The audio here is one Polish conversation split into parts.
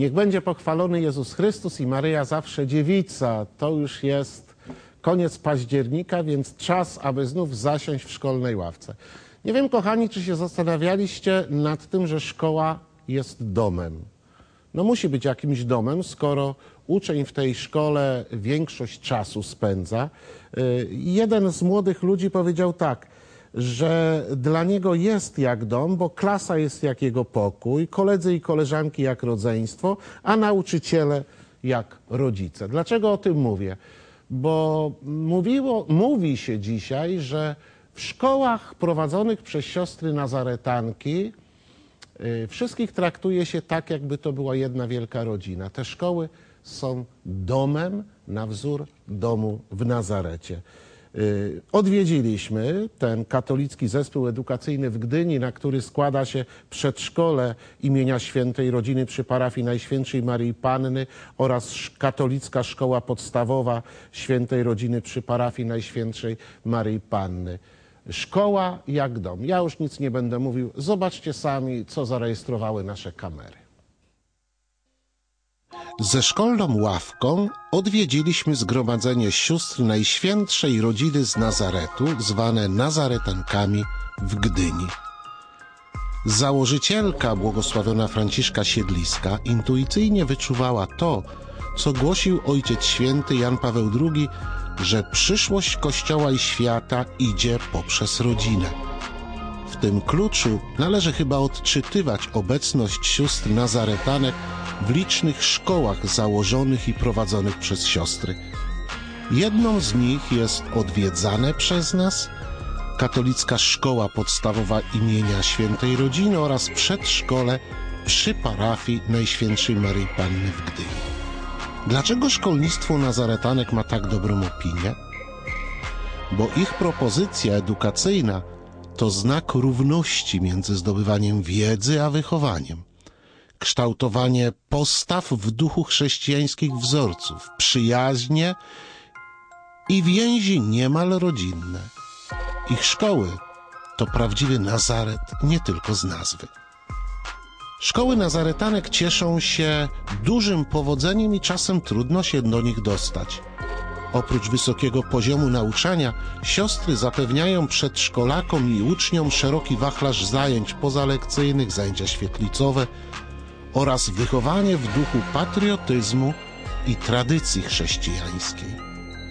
Niech będzie pochwalony Jezus Chrystus i Maryja zawsze dziewica. To już jest koniec października, więc czas, aby znów zasiąść w szkolnej ławce. Nie wiem, kochani, czy się zastanawialiście nad tym, że szkoła jest domem. No musi być jakimś domem, skoro uczeń w tej szkole większość czasu spędza. Jeden z młodych ludzi powiedział tak, że dla niego jest jak dom, bo klasa jest jak jego pokój, koledzy i koleżanki jak rodzeństwo, a nauczyciele jak rodzice. Dlaczego o tym mówię? Bo mówi się dzisiaj, że w szkołach prowadzonych przez siostry nazaretanki wszystkich traktuje się tak, jakby to była jedna wielka rodzina. Te szkoły są domem na wzór domu w Nazarecie. Odwiedziliśmy ten katolicki zespół edukacyjny w Gdyni, na który składa się przedszkole imienia Świętej Rodziny przy parafii Najświętszej Maryi Panny oraz katolicka szkoła podstawowa Świętej Rodziny przy parafii Najświętszej Maryi Panny. Szkoła jak dom. Ja już nic nie będę mówił. Zobaczcie sami, co zarejestrowały nasze kamery. Ze szkolną ławką odwiedziliśmy zgromadzenie sióstr Najświętszej Rodziny z Nazaretu, zwane Nazaretankami w Gdyni. Założycielka, błogosławiona Franciszka Siedliska, intuicyjnie wyczuwała to, co głosił Ojciec Święty Jan Paweł II, że przyszłość Kościoła i świata idzie poprzez rodzinę. W tym kluczu należy chyba odczytywać obecność sióstr nazaretanek w licznych szkołach założonych i prowadzonych przez siostry. Jedną z nich jest odwiedzane przez nas katolicka szkoła podstawowa imienia Świętej Rodziny oraz przedszkole przy parafii Najświętszej Maryi Panny w Gdyni. Dlaczego szkolnictwo nazaretanek ma tak dobrą opinię? Bo ich propozycja edukacyjna to znak równości między zdobywaniem wiedzy a wychowaniem. Kształtowanie postaw w duchu chrześcijańskich wzorców, przyjaźnie i więzi niemal rodzinne. Ich szkoły to prawdziwy Nazaret nie tylko z nazwy. Szkoły nazaretanek cieszą się dużym powodzeniem i czasem trudno się do nich dostać. Oprócz wysokiego poziomu nauczania, siostry zapewniają przedszkolakom i uczniom szeroki wachlarz zajęć pozalekcyjnych, zajęcia świetlicowe oraz wychowanie w duchu patriotyzmu i tradycji chrześcijańskiej.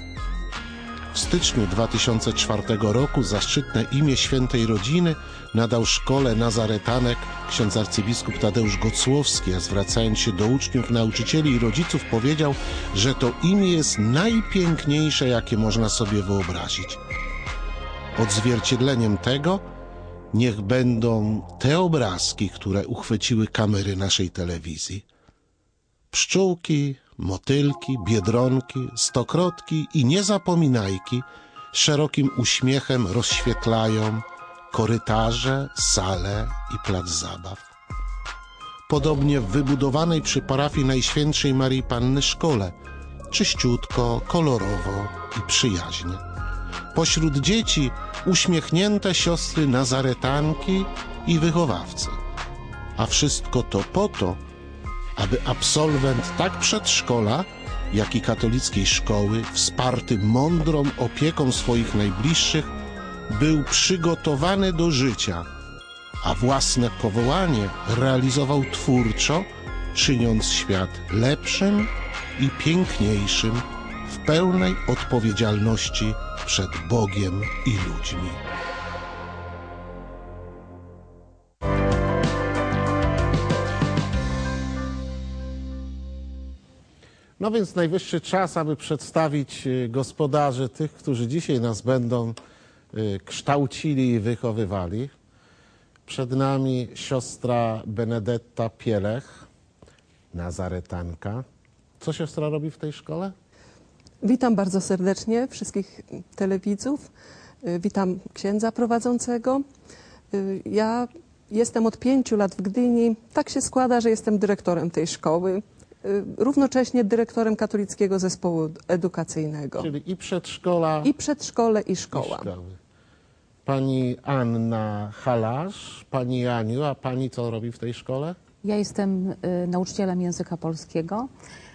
W styczniu 2004 roku zaszczytne imię Świętej Rodziny nadał szkole nazaretanek ksiądz arcybiskup Tadeusz Gocłowski, a zwracając się do uczniów, nauczycieli i rodziców powiedział, że to imię jest najpiękniejsze, jakie można sobie wyobrazić. Odzwierciedleniem tego niech będą te obrazki, które uchwyciły kamery naszej telewizji. Pszczółki, motylki, biedronki, stokrotki i niezapominajki szerokim uśmiechem rozświetlają korytarze, sale i plac zabaw. Podobnie w wybudowanej przy parafii Najświętszej Maryi Panny szkole, czyściutko, kolorowo i przyjaźnie. Pośród dzieci uśmiechnięte siostry nazaretanki i wychowawcy. A wszystko to po to, aby absolwent tak przedszkola, jak i katolickiej szkoły, wsparty mądrą opieką swoich najbliższych, był przygotowany do życia, a własne powołanie realizował twórczo, czyniąc świat lepszym i piękniejszym w pełnej odpowiedzialności przed Bogiem i ludźmi. No więc najwyższy czas, aby przedstawić gospodarzy, tych, którzy dzisiaj nas będą kształcili i wychowywali. Przed nami siostra Benedetta Pielech, nazaretanka. Co siostra robi w tej szkole? Witam bardzo serdecznie wszystkich telewidzów. Witam księdza prowadzącego. Ja jestem od 5 lat w Gdyni. Tak się składa, że jestem dyrektorem tej szkoły. Równocześnie dyrektorem katolickiego zespołu edukacyjnego. Czyli i przedszkola, i przedszkole, i szkoła. Pani Anna Halasz, pani Aniu, a pani co robi w tej szkole? Ja jestem nauczycielem języka polskiego,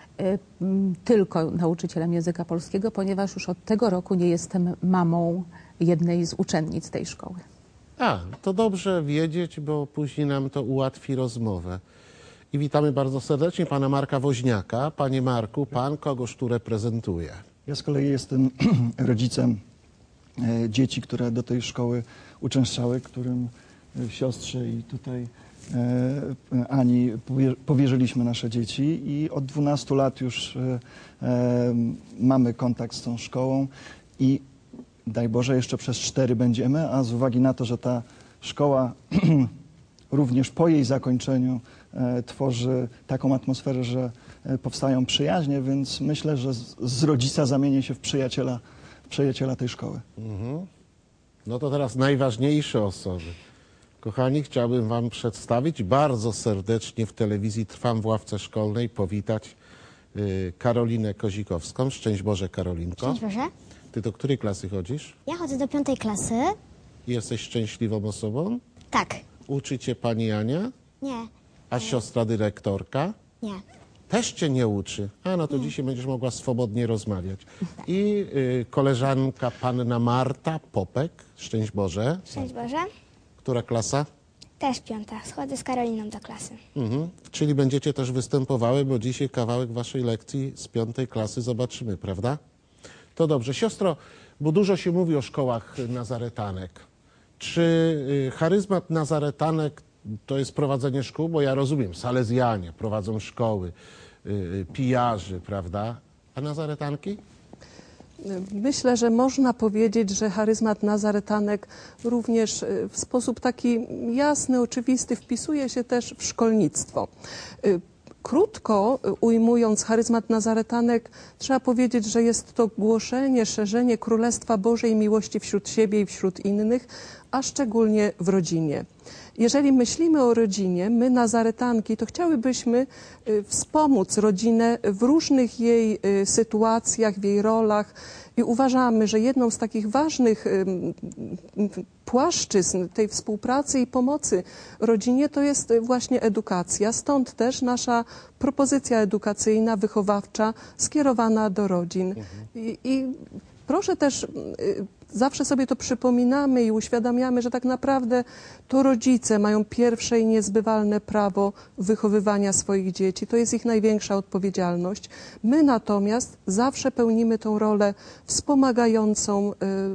tylko nauczycielem języka polskiego, ponieważ już od tego roku nie jestem mamą jednej z uczennic tej szkoły. A, to dobrze wiedzieć, bo później nam to ułatwi rozmowę. I witamy bardzo serdecznie pana Marka Woźniaka. Panie Marku, pan kogoż tu reprezentuje? Ja z kolei jestem rodzicem dzieci, które do tej szkoły uczęszczały, którym siostrze i tutaj Ani powierzyliśmy nasze dzieci i od 12 lat już mamy kontakt z tą szkołą i daj Boże jeszcze przez 4 będziemy, a z uwagi na to, że ta szkoła również po jej zakończeniu tworzy taką atmosferę, że powstają przyjaźnie, więc myślę, że z rodzica zamienię się w przyjaciela tej szkoły. No to teraz najważniejsze osoby. Kochani, chciałbym wam przedstawić bardzo serdecznie w telewizji Trwam w ławce szkolnej, powitać Karolinę Kozikowską. Szczęść Boże, Karolinko. Szczęść Boże. Ty do której klasy chodzisz? Ja chodzę do 5. klasy. Jesteś szczęśliwą osobą? Tak. Uczy cię pani Ania? Nie. A siostra dyrektorka? Nie. Też cię nie uczy. A no to dzisiaj będziesz mogła swobodnie rozmawiać. I koleżanka panna Marta Popek. Szczęść Boże. Szczęść Boże. Która klasa? Też 5. Schodzę z Karoliną do klasy. Czyli będziecie też występowały, bo dzisiaj kawałek waszej lekcji z 5. klasy zobaczymy, prawda? To dobrze. Siostro, bo dużo się mówi o szkołach nazaretanek. Czy charyzmat nazaretanek to jest prowadzenie szkół? Bo ja rozumiem, salezjanie prowadzą szkoły, pijarzy, prawda? A nazaretanki? Myślę, że można powiedzieć, że charyzmat nazaretanek również w sposób taki jasny, oczywisty wpisuje się też w szkolnictwo. Krótko ujmując charyzmat nazaretanek, trzeba powiedzieć, że jest to głoszenie, szerzenie Królestwa Bożej miłości wśród siebie i wśród innych, a szczególnie w rodzinie. Jeżeli myślimy o rodzinie, my nazaretanki, to chciałybyśmy wspomóc rodzinę w różnych jej sytuacjach, w jej rolach i uważamy, że jedną z takich ważnych płaszczyzn tej współpracy i pomocy rodzinie to jest właśnie edukacja. Stąd też nasza propozycja edukacyjna, wychowawcza skierowana do rodzin. I proszę też, zawsze sobie to przypominamy i uświadamiamy, że tak naprawdę to rodzice mają pierwsze i niezbywalne prawo wychowywania swoich dzieci. To jest ich największa odpowiedzialność. My natomiast zawsze pełnimy tą rolę wspomagającą,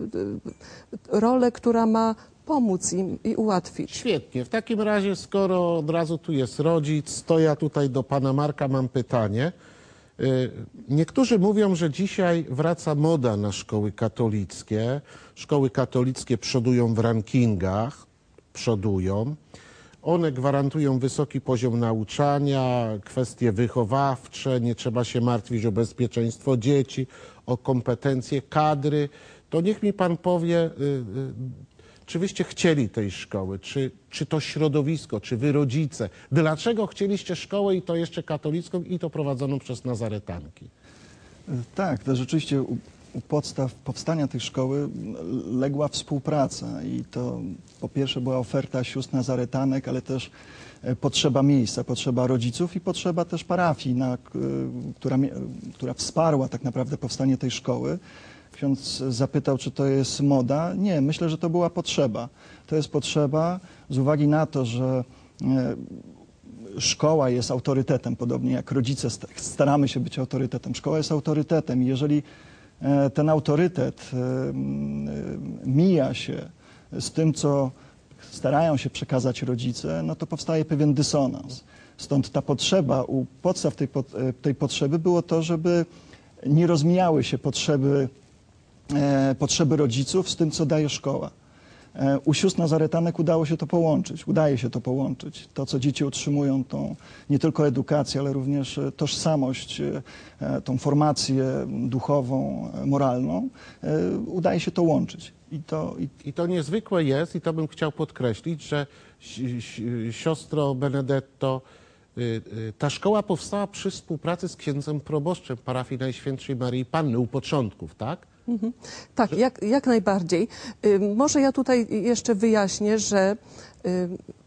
rolę, która ma pomóc im i ułatwić. Świetnie. W takim razie, skoro od razu tu jest rodzic, to ja tutaj do pana Marka mam pytanie. Niektórzy mówią, że dzisiaj wraca moda na szkoły katolickie. Szkoły katolickie przodują w rankingach, przodują. One gwarantują wysoki poziom nauczania, kwestie wychowawcze, nie trzeba się martwić o bezpieczeństwo dzieci, o kompetencje kadry. To niech mi pan powie, czy wyście chcieli tej szkoły, czy to środowisko, czy wy rodzice? Dlaczego chcieliście szkołę i to jeszcze katolicką i to prowadzoną przez nazaretanki? Tak, to rzeczywiście u podstaw powstania tej szkoły legła współpraca i to po pierwsze była oferta sióstr nazaretanek, ale też potrzeba miejsca, potrzeba rodziców i potrzeba też parafii, która wsparła tak naprawdę powstanie tej szkoły. Ksiądz zapytał, czy to jest moda. Nie, myślę, że to była potrzeba. To jest potrzeba z uwagi na to, że szkoła jest autorytetem, podobnie jak rodzice staramy się być autorytetem. Szkoła jest autorytetem i jeżeli ten autorytet mija się z tym, co starają się przekazać rodzice, no to powstaje pewien dysonans. Stąd ta potrzeba, u podstaw tej potrzeby było to, żeby nie rozmijały się potrzeby rodziców z tym, co daje szkoła. U sióstr nazaretanek udaje się to połączyć. To, co dzieci otrzymują, tą nie tylko edukację, ale również tożsamość, tą formację duchową, moralną, udaje się to łączyć. I to niezwykłe jest, i to bym chciał podkreślić, że siostro Benedetto, ta szkoła powstała przy współpracy z księdzem proboszczem parafii Najświętszej Maryi Panny u początków, tak? Tak, jak najbardziej. Może ja tutaj jeszcze wyjaśnię, że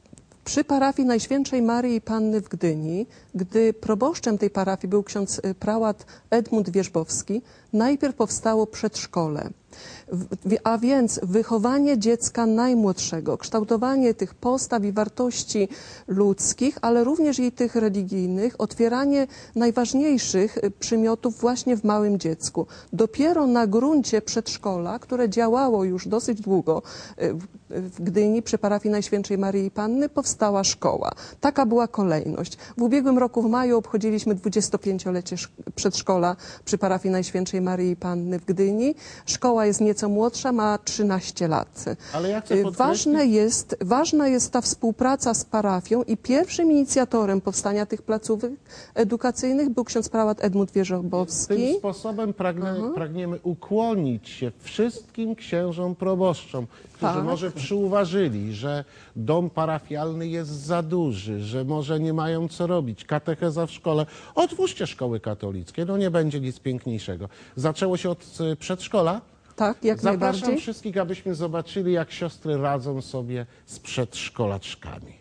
Przy parafii Najświętszej Maryi Panny w Gdyni, gdy proboszczem tej parafii był ksiądz prałat Edmund Wierzbowski, najpierw powstało przedszkole. A więc wychowanie dziecka najmłodszego, kształtowanie tych postaw i wartości ludzkich, ale również i tych religijnych, otwieranie najważniejszych przymiotów właśnie w małym dziecku. Dopiero na gruncie przedszkola, które działało już dosyć długo w Gdyni przy parafii Najświętszej Maryi Panny, powstała szkoła. Taka była kolejność. W ubiegłym roku w maju obchodziliśmy 25-lecie przedszkola przy parafii Najświętszej Maryi Panny w Gdyni. Szkoła jest nieco młodsza, ma 13 lat. Ale ja chcę podkreślić... Ważna jest ta współpraca z parafią i pierwszym inicjatorem powstania tych placówek edukacyjnych był ksiądz prałat Edmund Wierzbowski. Tym sposobem pragniemy ukłonić się wszystkim księżom proboszczom, którzy może przyuważyli, że dom parafialny jest za duży, że może nie mają co robić, katecheza w szkole. Otwórzcie szkoły katolickie, no nie będzie nic piękniejszego. Zaczęło się od przedszkola. Tak, jak najbardziej. Zapraszam wszystkich, abyśmy zobaczyli, jak siostry radzą sobie z przedszkolaczkami.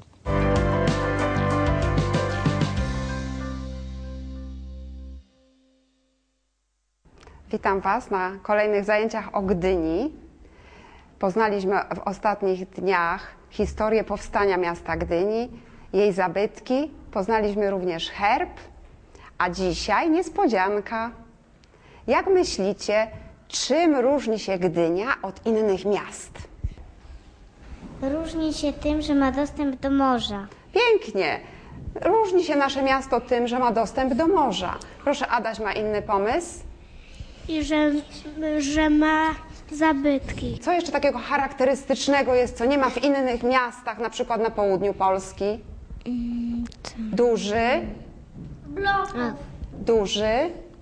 Witam Was na kolejnych zajęciach o Gdyni. Poznaliśmy w ostatnich dniach historię powstania miasta Gdyni, jej zabytki. Poznaliśmy również herb, a dzisiaj niespodzianka. Jak myślicie, czym różni się Gdynia od innych miast? Różni się tym, że ma dostęp do morza. Pięknie. Różni się nasze miasto tym, że ma dostęp do morza. Proszę, Adaś ma inny pomysł. I że ma zabytki. Co jeszcze takiego charakterystycznego jest, co nie ma w innych miastach, na przykład na południu Polski? Duży. Bloków. Duży.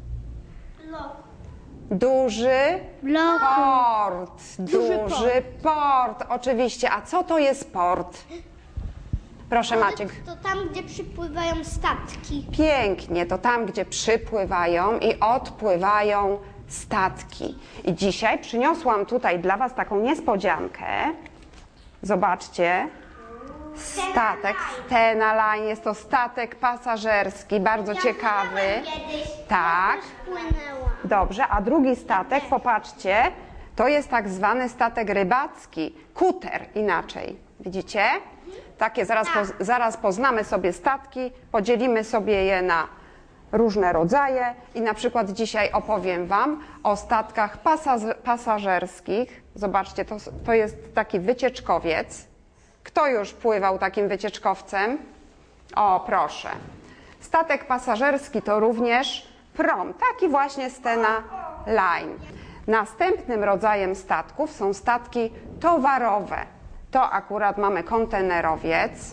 Duży port. Duży port, oczywiście. A co to jest port? Proszę, Maciek. To tam, gdzie przypływają statki. Pięknie, to tam, gdzie przypływają i odpływają statki. I dzisiaj przyniosłam tutaj dla Was taką niespodziankę. Zobaczcie. Statek Stena Line. Jest to statek pasażerski, bardzo ciekawy. Tak. Dobrze, a drugi statek, popatrzcie, to jest tak zwany statek rybacki, kuter inaczej. Widzicie? Takie zaraz poznamy sobie statki, podzielimy sobie je na różne rodzaje i na przykład dzisiaj opowiem Wam o statkach pasażerskich. Zobaczcie, to jest taki wycieczkowiec. Kto już pływał takim wycieczkowcem? O, proszę. Statek pasażerski to również prom, taki właśnie Stena Line. Następnym rodzajem statków są statki towarowe. To akurat mamy kontenerowiec.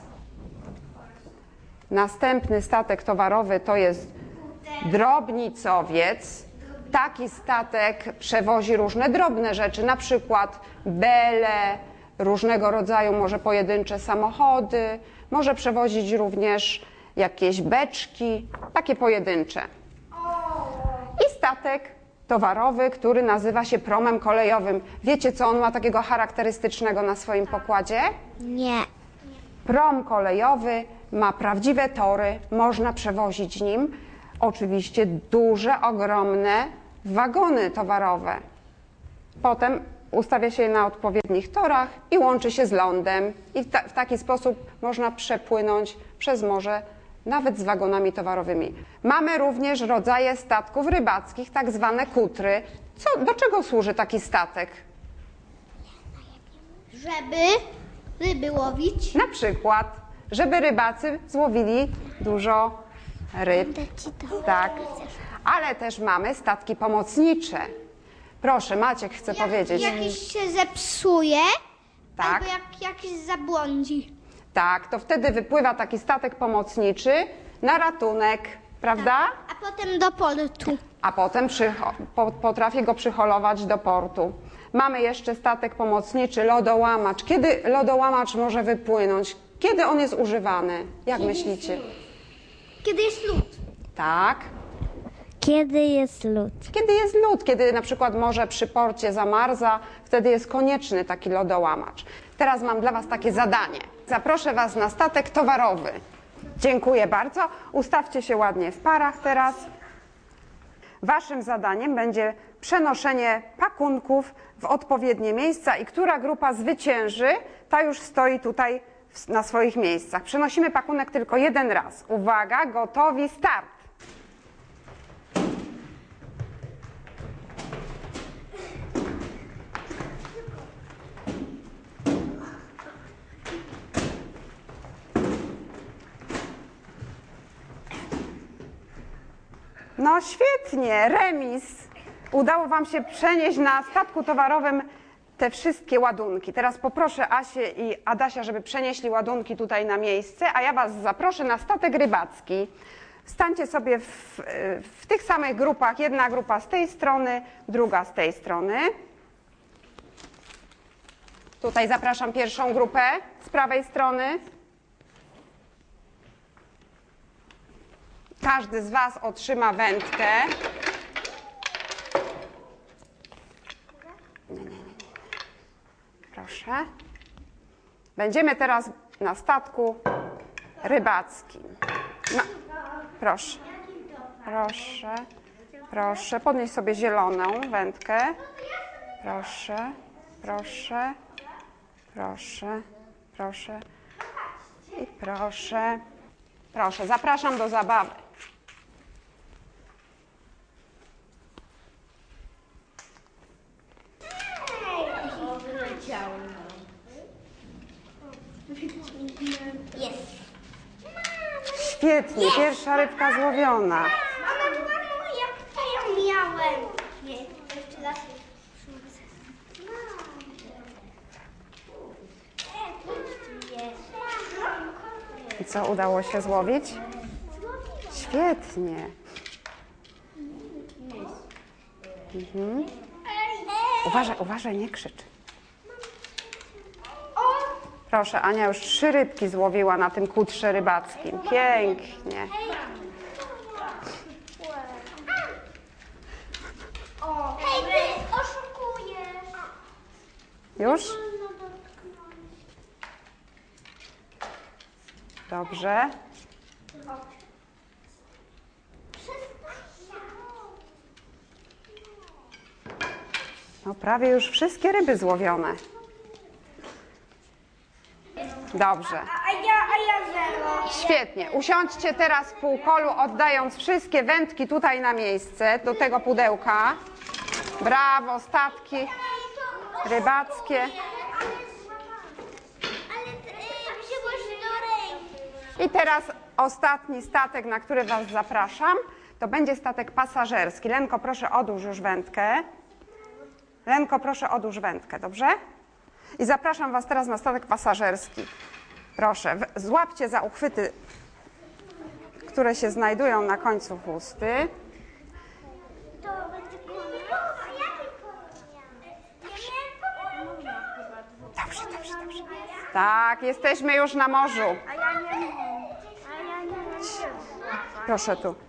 Następny statek towarowy to jest drobnicowiec. Taki statek przewozi różne drobne rzeczy, na przykład bele, różnego rodzaju może pojedyncze samochody, może przewozić również jakieś beczki, takie pojedyncze. I statek towarowy, który nazywa się promem kolejowym. Wiecie, co on ma takiego charakterystycznego na swoim pokładzie? Nie. Prom kolejowy ma prawdziwe tory, można przewozić nim oczywiście duże, ogromne wagony towarowe. Potem ustawia się je na odpowiednich torach i łączy się z lądem. I w taki sposób można przepłynąć przez morze nawet z wagonami towarowymi. Mamy również rodzaje statków rybackich, tak zwane kutry. Do czego służy taki statek? Żeby ryby łowić. Na przykład, żeby rybacy złowili dużo ryb. Tak. Ale też mamy statki pomocnicze. Proszę, Maciek chce powiedzieć. Jakiś się zepsuje, Tak. albo jakiś zabłądzi. Tak, to wtedy wypływa taki statek pomocniczy na ratunek, prawda? A potem do portu. A potem potrafi go przyholować do portu. Mamy jeszcze statek pomocniczy, lodołamacz. Kiedy lodołamacz może wypłynąć? Kiedy on jest używany? Jak myślicie? Kiedy jest lód. Tak. Kiedy jest lód? Kiedy jest lód, kiedy na przykład morze przy porcie zamarza, wtedy jest konieczny taki lodołamacz. Teraz mam dla Was takie zadanie. Zaproszę Was na statek towarowy. Dziękuję bardzo. Ustawcie się ładnie w parach teraz. Waszym zadaniem będzie przenoszenie pakunków w odpowiednie miejsca i która grupa zwycięży, ta już stoi tutaj na swoich miejscach. Przenosimy pakunek tylko jeden raz. Uwaga, gotowi, start! No świetnie, remis. Udało Wam się przenieść na statku towarowym te wszystkie ładunki. Teraz poproszę Asię i Adasia, żeby przenieśli ładunki tutaj na miejsce, a ja Was zaproszę na statek rybacki. Stańcie sobie w tych samych grupach. Jedna grupa z tej strony, druga z tej strony. Tutaj zapraszam pierwszą grupę z prawej strony. Każdy z Was otrzyma wędkę. Proszę. Będziemy teraz na statku rybackim. No, proszę. Proszę. Proszę. Podnieś sobie zieloną wędkę. Proszę. Proszę. Proszę. Proszę. I proszę. Proszę. Zapraszam do zabawy. Jest. Świetnie, pierwsza rybka złowiona. Mamo, jak to ja miałem? Nie, jeszcze raz. I co, udało się złowić? Świetnie. Uważaj, uważaj, nie krzycz. Proszę, Ania już 3 rybki złowiła na tym kutrze rybackim. Pięknie. Hej, ty oszukujesz. Już? Dobrze. No prawie już wszystkie ryby złowione. Dobrze. A ja zero. Świetnie. Usiądźcie teraz w półkolu, oddając wszystkie wędki tutaj na miejsce, do tego pudełka. Brawo, statki rybackie. Ale wzięłaś do ręki. I teraz ostatni statek, na który Was zapraszam, to będzie statek pasażerski. Lenko, proszę odłóż już wędkę. Lenko, proszę odłóż wędkę, dobrze? I zapraszam Was teraz na statek pasażerski. Proszę, złapcie za uchwyty, które się znajdują na końcu chusty. To będzie Dobrze, dobrze, dobrze. Tak, jesteśmy już na morzu. A ja nie mam. Proszę tu.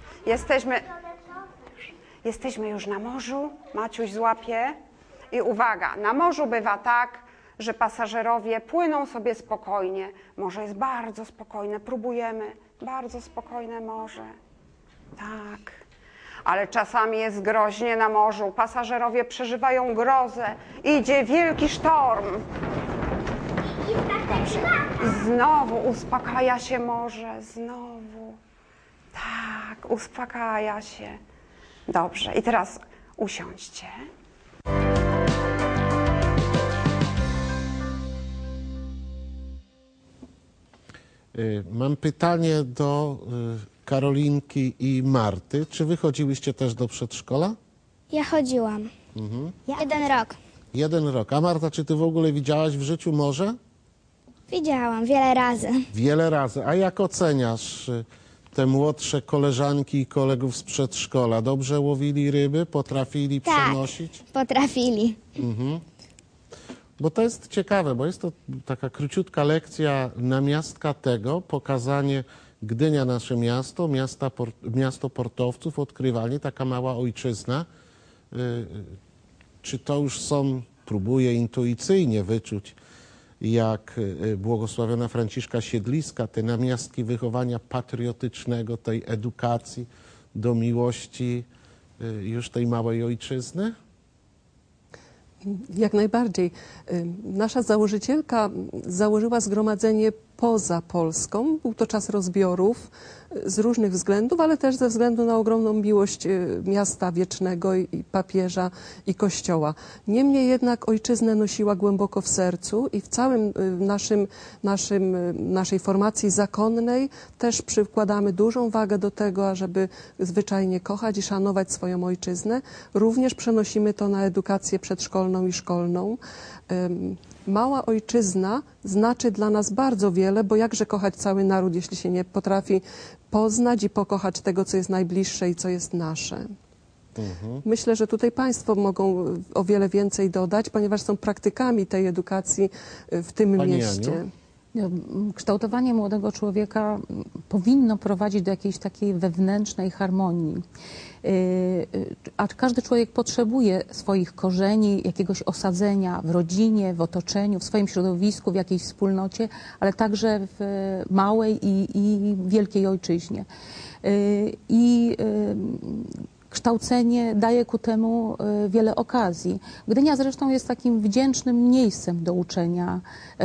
Jesteśmy już na morzu. Maciuś złapie. I uwaga, na morzu bywa tak, że pasażerowie płyną sobie spokojnie. Morze jest bardzo spokojne. Próbujemy. Bardzo spokojne morze. Tak. Ale czasami jest groźnie na morzu. Pasażerowie przeżywają grozę. Idzie wielki sztorm. Dobrze. I znowu uspokaja się morze. Znowu. Tak, uspokaja się. Dobrze. I teraz usiądźcie. Mam pytanie do Karolinki i Marty. Czy wy chodziłyście też do przedszkola? Ja chodziłam. 1 rok. 1 rok. A Marta, czy ty w ogóle widziałaś w życiu morze? Widziałam wiele razy. Wiele razy. A jak oceniasz te młodsze koleżanki i kolegów z przedszkola? Dobrze łowili ryby? Potrafili przenosić? Potrafili. Bo to jest ciekawe, bo jest to taka króciutka lekcja namiastka tego, pokazanie Gdynia, nasze miasto, miasto portowców, odkrywanie, taka mała ojczyzna. Czy to już są, próbuję intuicyjnie wyczuć, jak błogosławiona Franciszka Siedliska, te namiastki wychowania patriotycznego, tej edukacji do miłości już tej małej ojczyzny? Jak najbardziej. Nasza założycielka założyła zgromadzenie poza Polską. Był to czas rozbiorów z różnych względów, ale też ze względu na ogromną miłość miasta wiecznego i papieża i Kościoła. Niemniej jednak ojczyznę nosiła głęboko w sercu i w całym naszej formacji zakonnej też przykładamy dużą wagę do tego, ażeby zwyczajnie kochać i szanować swoją ojczyznę. Również przenosimy to na edukację przedszkolną i szkolną. Mała ojczyzna znaczy dla nas bardzo wiele, bo jakże kochać cały naród, jeśli się nie potrafi poznać i pokochać tego, co jest najbliższe i co jest nasze. Myślę, że tutaj Państwo mogą o wiele więcej dodać, ponieważ są praktykami tej edukacji w tym mieście. Kształtowanie młodego człowieka powinno prowadzić do jakiejś takiej wewnętrznej harmonii. A każdy człowiek potrzebuje swoich korzeni, jakiegoś osadzenia w rodzinie, w otoczeniu, w swoim środowisku, w jakiejś wspólnocie, ale także w małej i wielkiej ojczyźnie. Kształcenie daje ku temu wiele okazji. Gdynia zresztą jest takim wdzięcznym miejscem do uczenia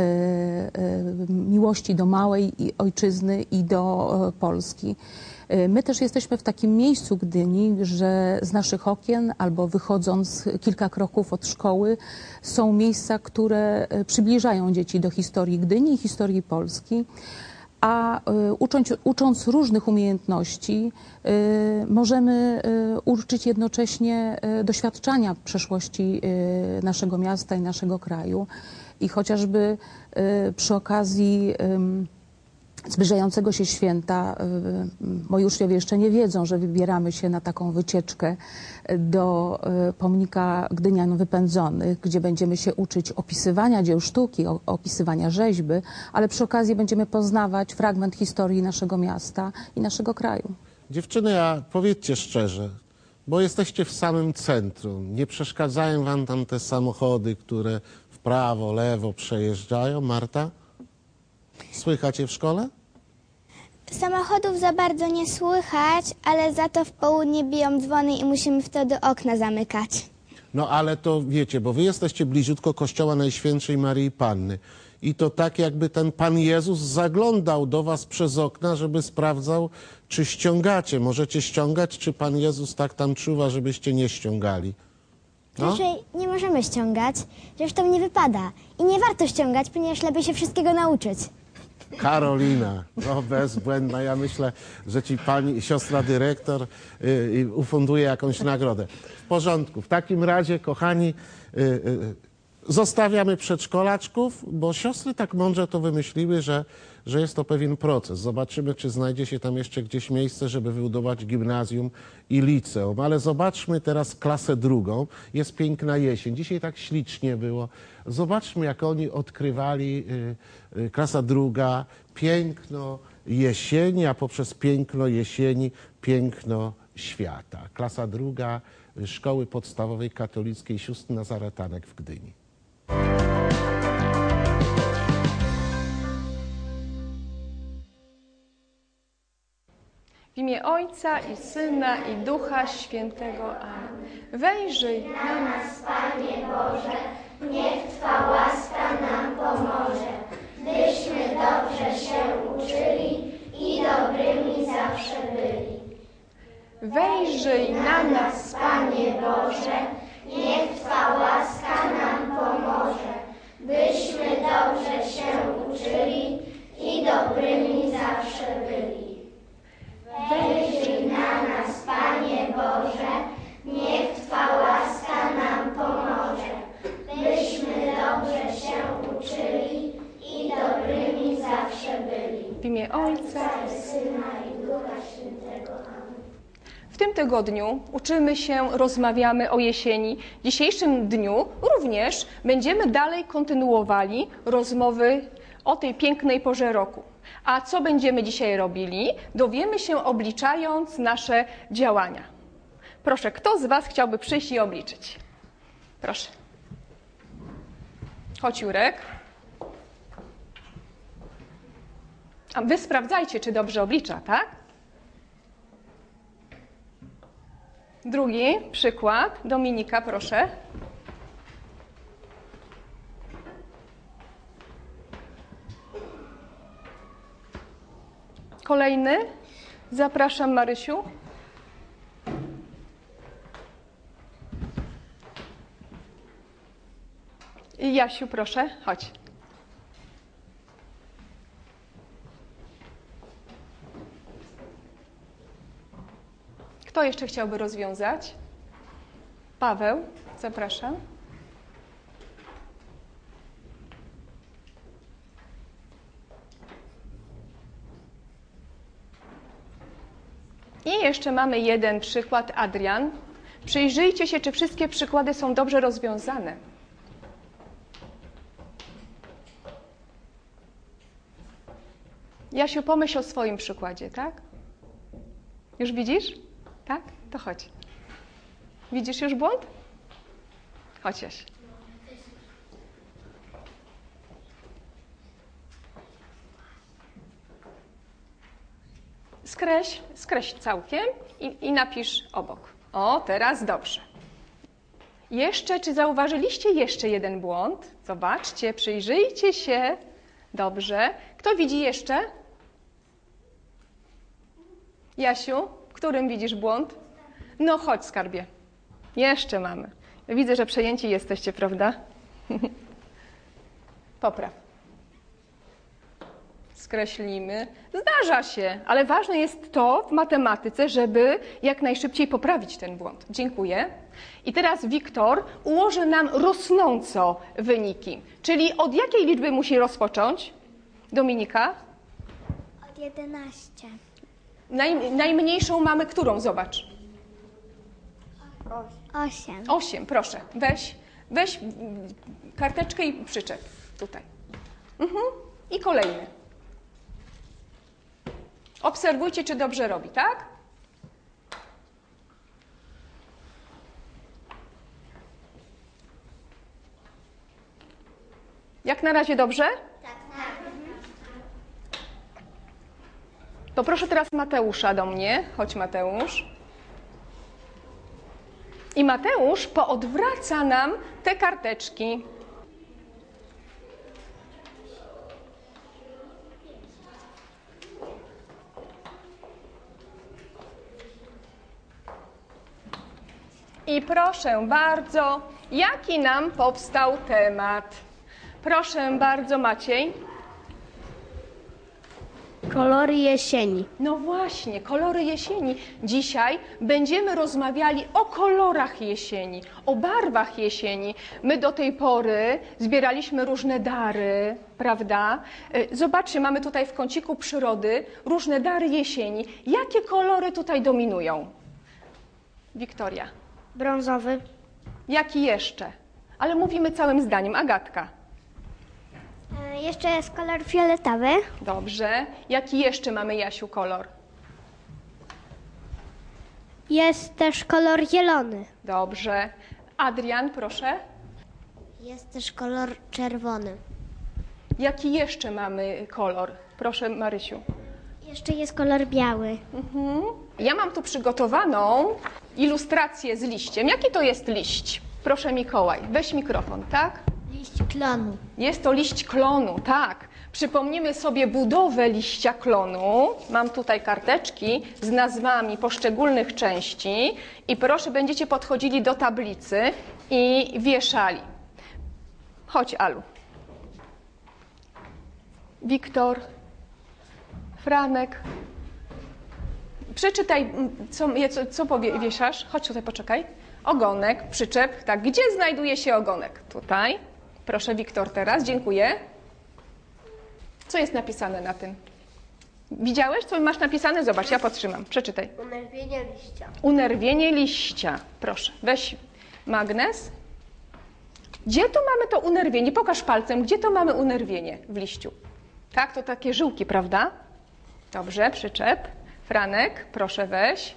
miłości do małej ojczyzny i do Polski. My też jesteśmy w takim miejscu Gdyni, że z naszych okien albo wychodząc kilka kroków od szkoły są miejsca, które przybliżają dzieci do historii Gdyni i historii Polski. A ucząc różnych umiejętności, możemy uczyć jednocześnie doświadczania przeszłości naszego miasta i naszego kraju. I chociażby przy okazji zbliżającego się święta, moi uczniowie jeszcze nie wiedzą, że wybieramy się na taką wycieczkę do pomnika Gdynian Wypędzonych, gdzie będziemy się uczyć opisywania dzieł sztuki, opisywania rzeźby, ale przy okazji będziemy poznawać fragment historii naszego miasta i naszego kraju. Dziewczyny, a powiedzcie szczerze, bo jesteście w samym centrum, nie przeszkadzają wam tam te samochody, które w prawo, lewo przejeżdżają? Marta? Słychać je w szkole? Samochodów za bardzo nie słychać, ale za to w południe biją dzwony i musimy wtedy okna zamykać. No ale to wiecie, bo wy jesteście bliziutko kościoła Najświętszej Maryi Panny. I to tak jakby ten Pan Jezus zaglądał do was przez okna, żeby sprawdzał, czy ściągacie. Możecie ściągać, czy Pan Jezus tak tam czuwa, żebyście nie ściągali? No? Raczej nie możemy ściągać, zresztą nie wypada. I nie warto ściągać, ponieważ lepiej się wszystkiego nauczyć. Karolina, no bezbłędna. Ja myślę, że ci pani siostra dyrektor ufunduje jakąś nagrodę. W porządku. W takim razie, kochani, zostawiamy przedszkolaczków, bo siostry tak mądrze to wymyśliły, że jest to pewien proces. Zobaczymy, czy znajdzie się tam jeszcze gdzieś miejsce, żeby wybudować gimnazjum i liceum. Ale zobaczmy teraz klasę drugą. Jest piękna jesień. Dzisiaj tak ślicznie było. Zobaczmy, jak oni odkrywali, klasa druga, piękno jesieni, a poprzez piękno jesieni, piękno świata. Klasa druga Szkoły Podstawowej Katolickiej Sióstr Nazaretanek w Gdyni. W imię Ojca i Syna i Ducha Świętego. Amen. Wejrzyj na nas, Panie Boże, niech Twa łaska nam pomoże, byśmy dobrze się uczyli i dobrymi zawsze byli. Wejrzyj na nas, Panie Boże, niech Twa łaska nam pomoże, byśmy dobrze się uczyli i dobrymi zawsze byli. Wejrzyj na nas, Panie Boże, niech Twa łaska nam pomoże, byśmy dobrze się uczyli i dobrymi zawsze byli. W imię Ojca i Syna i Ducha Świętego. Amen. W tym tygodniu uczymy się, rozmawiamy o jesieni. W dzisiejszym dniu również będziemy dalej kontynuowali rozmowy o tej pięknej porze roku. A co będziemy dzisiaj robili? Dowiemy się, obliczając nasze działania. Proszę, kto z Was chciałby przyjść i obliczyć? Proszę. Chodź, Jurek. A wy sprawdzajcie, czy dobrze oblicza, tak? Drugi przykład. Dominika, proszę. Kolejny. Zapraszam, Marysiu. I Jasiu, proszę, chodź. Kto jeszcze chciałby rozwiązać? Paweł, zapraszam. I jeszcze mamy jeden przykład, Adrian. Przyjrzyjcie się, czy wszystkie przykłady są dobrze rozwiązane. Jasiu, pomyśl o swoim przykładzie, tak? Już widzisz? Tak? To chodź. Widzisz już błąd? Chodź, Jaś. Skreś całkiem i napisz obok. O, teraz dobrze. Jeszcze, czy zauważyliście jeszcze jeden błąd? Zobaczcie, przyjrzyjcie się. Dobrze. Kto widzi jeszcze? Jasiu, w którym widzisz błąd? No chodź, skarbie. Jeszcze mamy. Widzę, że przejęci jesteście, prawda? Popraw. Skreślimy. Zdarza się, ale ważne jest to w matematyce, żeby jak najszybciej poprawić ten błąd. Dziękuję. I teraz Wiktor ułoży nam rosnąco wyniki. Czyli od jakiej liczby musi rozpocząć? Dominika? Od 11. Najmniejszą mamy którą? Zobacz. 8. 8, proszę. Weź karteczkę i przyczep tutaj. I kolejny. Obserwujcie, czy dobrze robi, tak? Jak na razie dobrze? Tak. To proszę teraz Mateusza do mnie. Chodź, Mateusz. I Mateusz poodwraca nam te karteczki. I proszę bardzo, jaki nam powstał temat? Proszę bardzo, Maciej. Kolory jesieni. No właśnie, kolory jesieni. Dzisiaj będziemy rozmawiali o kolorach jesieni, o barwach jesieni. My do tej pory zbieraliśmy różne dary, prawda? Zobaczcie, mamy tutaj w kąciku przyrody różne dary jesieni. Jakie kolory tutaj dominują? Wiktoria. Brązowy. Jaki jeszcze? Ale mówimy całym zdaniem. Agatka. Jeszcze jest kolor fioletowy. Dobrze. Jaki jeszcze mamy, Jasiu, kolor? Jest też kolor zielony. Dobrze. Adrian, proszę. Jest też kolor czerwony. Jaki jeszcze mamy kolor? Proszę, Marysiu. Jeszcze jest kolor biały. Ja mam tu przygotowaną ilustrację z liściem. Jaki to jest liść? Proszę, Mikołaj, weź mikrofon, tak? Liść klonu. Jest to liść klonu, tak. Przypomnimy sobie budowę liścia klonu. Mam tutaj karteczki z nazwami poszczególnych części i proszę, będziecie podchodzili do tablicy i wieszali. Chodź, Alu. Wiktor, Franek. Przeczytaj, co wieszasz. Chodź tutaj, poczekaj. Ogonek, przyczep. Tak, gdzie znajduje się ogonek? Tutaj. Proszę, Wiktor, teraz. Dziękuję. Co jest napisane na tym? Widziałeś, co masz napisane? Zobacz, ja podtrzymam. Przeczytaj. Unerwienie liścia. Unerwienie liścia. Proszę, weź magnes. Gdzie tu mamy to unerwienie? Pokaż palcem, gdzie to mamy unerwienie w liściu. Tak, to takie żyłki, prawda? Dobrze, przyczep. Franek, proszę weź.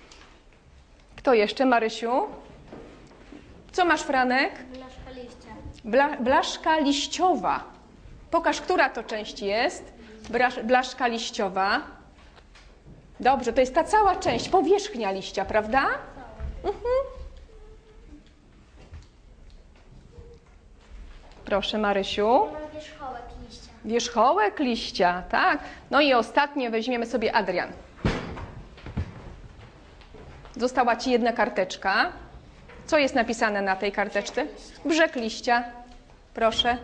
Kto jeszcze? Marysiu? Co masz, Franek? Blaszka liścia. Blaszka liściowa. Pokaż, która to część jest. Blaszka liściowa. Dobrze, to jest ta cała część, powierzchnia liścia, prawda? Proszę, Marysiu. Wierzchołek liścia. Wierzchołek liścia, tak. No i ostatnie weźmiemy sobie Adrian. Została ci jedna karteczka. Co jest napisane na tej karteczce? Brzeg liścia. Proszę.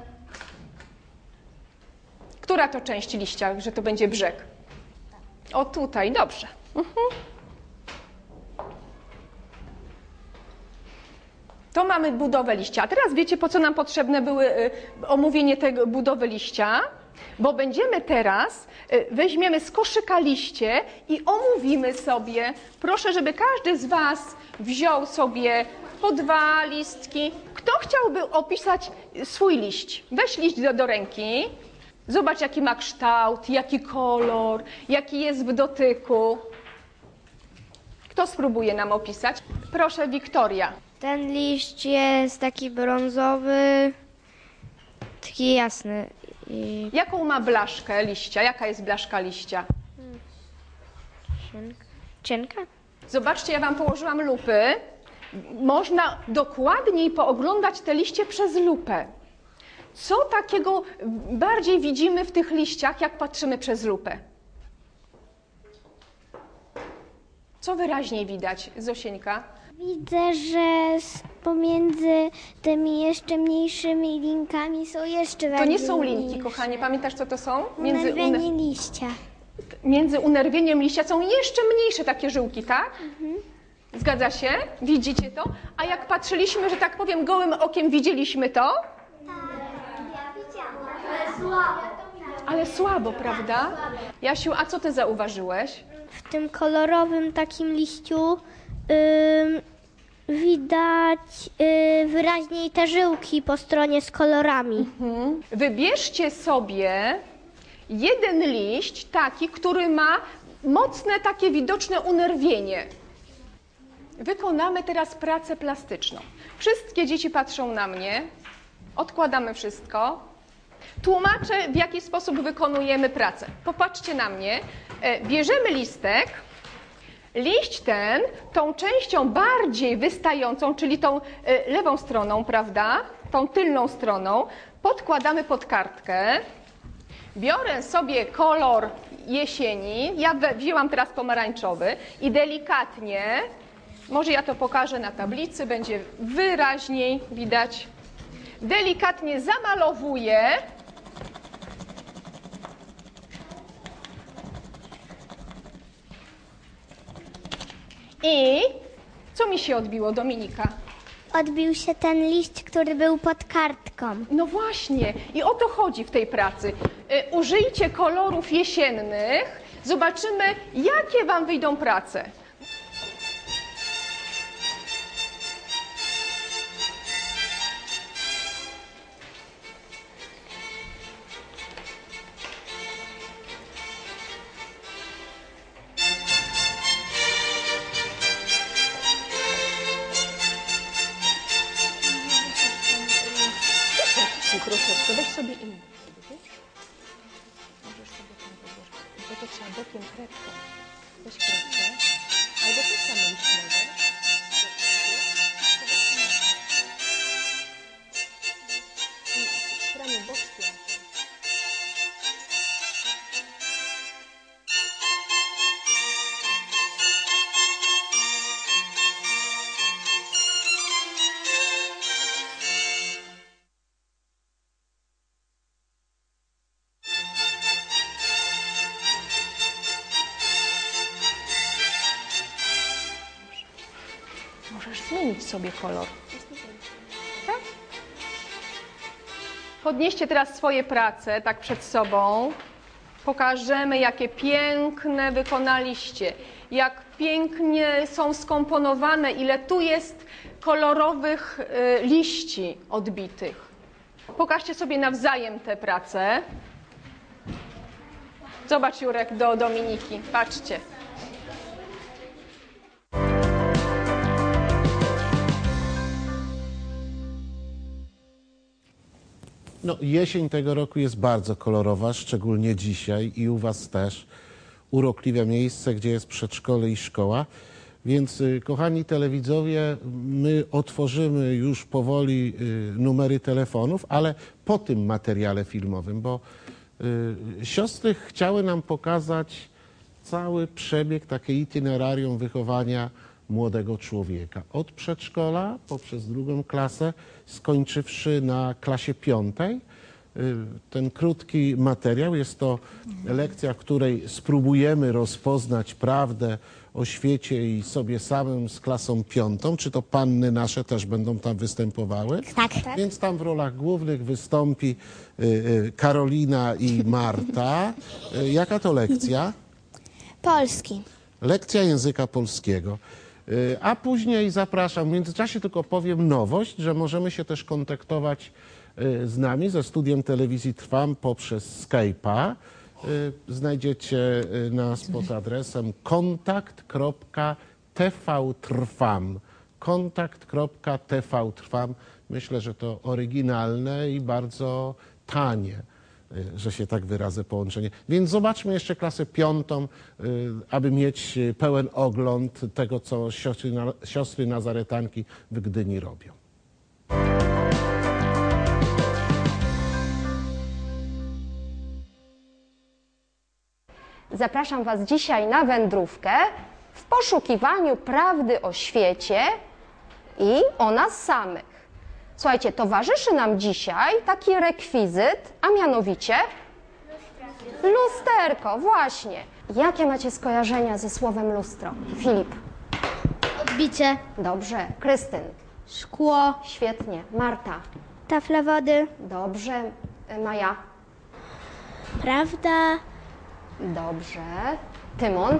Która to część liścia, że to będzie brzeg? O tutaj, dobrze. To mamy budowę liścia. A teraz wiecie, po co nam potrzebne były omówienie tego budowy liścia? Bo będziemy teraz, weźmiemy z koszyka liście i omówimy sobie. Proszę, żeby każdy z was wziął sobie po 2 listki. Kto chciałby opisać swój liść? Weź liść do ręki. Zobacz, jaki ma kształt, jaki kolor, jaki jest w dotyku. Kto spróbuje nam opisać? Proszę, Wiktoria. Ten liść jest taki brązowy, taki jasny. Jaką ma blaszkę liścia? Jaka jest blaszka liścia? Cienka? Zobaczcie, ja wam położyłam lupy. Można dokładniej pooglądać te liście przez lupę. Co takiego bardziej widzimy w tych liściach, jak patrzymy przez lupę? Co wyraźniej widać, Zosieńka? Widzę, że pomiędzy tymi jeszcze mniejszymi linkami są jeszcze To nie są linki, kochanie. Pamiętasz, co to są? Unerwienie liścia. Między unerwieniem liścia są jeszcze mniejsze takie żyłki, tak? Zgadza się? Widzicie to? A jak patrzyliśmy, że tak powiem, gołym okiem widzieliśmy to? Ale słabo, prawda? Jasiu, a co ty zauważyłeś? W tym kolorowym takim liściu widać wyraźniej te żyłki po stronie z kolorami. Wybierzcie sobie jeden liść taki, który ma mocne takie widoczne unerwienie. Wykonamy teraz pracę plastyczną. Wszystkie dzieci patrzą na mnie. Odkładamy wszystko. Tłumaczę, w jaki sposób wykonujemy pracę. Popatrzcie na mnie. Bierzemy listek. Liść ten, tą częścią bardziej wystającą, czyli tą lewą stroną, prawda? Tą tylną stroną, podkładamy pod kartkę. Biorę sobie kolor jesieni. Ja wzięłam teraz pomarańczowy i delikatnie, może ja to pokażę na tablicy, będzie wyraźniej widać. Delikatnie zamalowuję. I co mi się odbiło, Dominika? Odbił się ten liść, który był pod kartką. No właśnie, i o to chodzi w tej pracy. Użyjcie kolorów jesiennych, zobaczymy, jakie wam wyjdą prace. Proszę, weź sobie inny. Możesz sobie tam wyłożyć. Bo to trzeba bokiem kredką. Weź kredkę. Albo ty samo liść możesz. I szpramy boczkiem. Możesz zmienić sobie kolor. Tak? Podnieście teraz swoje prace tak przed sobą. Pokażemy, jakie piękne wykonaliście. Jak pięknie są skomponowane, ile tu jest kolorowych liści odbitych. Pokażcie sobie nawzajem te prace. Zobacz, Jurek, do Dominiki. Patrzcie. No, jesień tego roku jest bardzo kolorowa, szczególnie dzisiaj i u Was też. Urokliwe miejsce, gdzie jest przedszkole i szkoła. Więc, kochani telewidzowie, my otworzymy już powoli numery telefonów, ale po tym materiale filmowym, bo siostry chciały nam pokazać cały przebieg, takie itinerarium wychowania młodego człowieka. Od przedszkola poprzez 2. klasę, skończywszy na klasie 5. Ten krótki materiał, jest to lekcja, w której spróbujemy rozpoznać prawdę o świecie i sobie samym z klasą 5. Czy to panny nasze też będą tam występowały? Tak. Więc tam w rolach głównych wystąpi Karolina i Marta. Jaka to lekcja? Polski. Lekcja języka polskiego. A później zapraszam, w międzyczasie tylko powiem nowość, że możemy się też kontaktować z nami, ze studiem telewizji Trwam poprzez Skype'a. Znajdziecie nas pod adresem kontakt.tvtrwam. Kontakt.tvtrwam. Myślę, że to oryginalne i bardzo tanie, że się tak wyrażę, połączenie. Więc zobaczmy jeszcze klasę 5, aby mieć pełen ogląd tego, co siostry Nazaretanki w Gdyni robią. Zapraszam Was dzisiaj na wędrówkę w poszukiwaniu prawdy o świecie i o nas samych. Słuchajcie, towarzyszy nam dzisiaj taki rekwizyt, a mianowicie lusterko, właśnie. Jakie macie skojarzenia ze słowem lustro? Filip. Odbicie. Dobrze. Krystyn. Szkło. Świetnie. Marta. Tafla wody. Dobrze. Maja. Prawda. Dobrze. Tymon.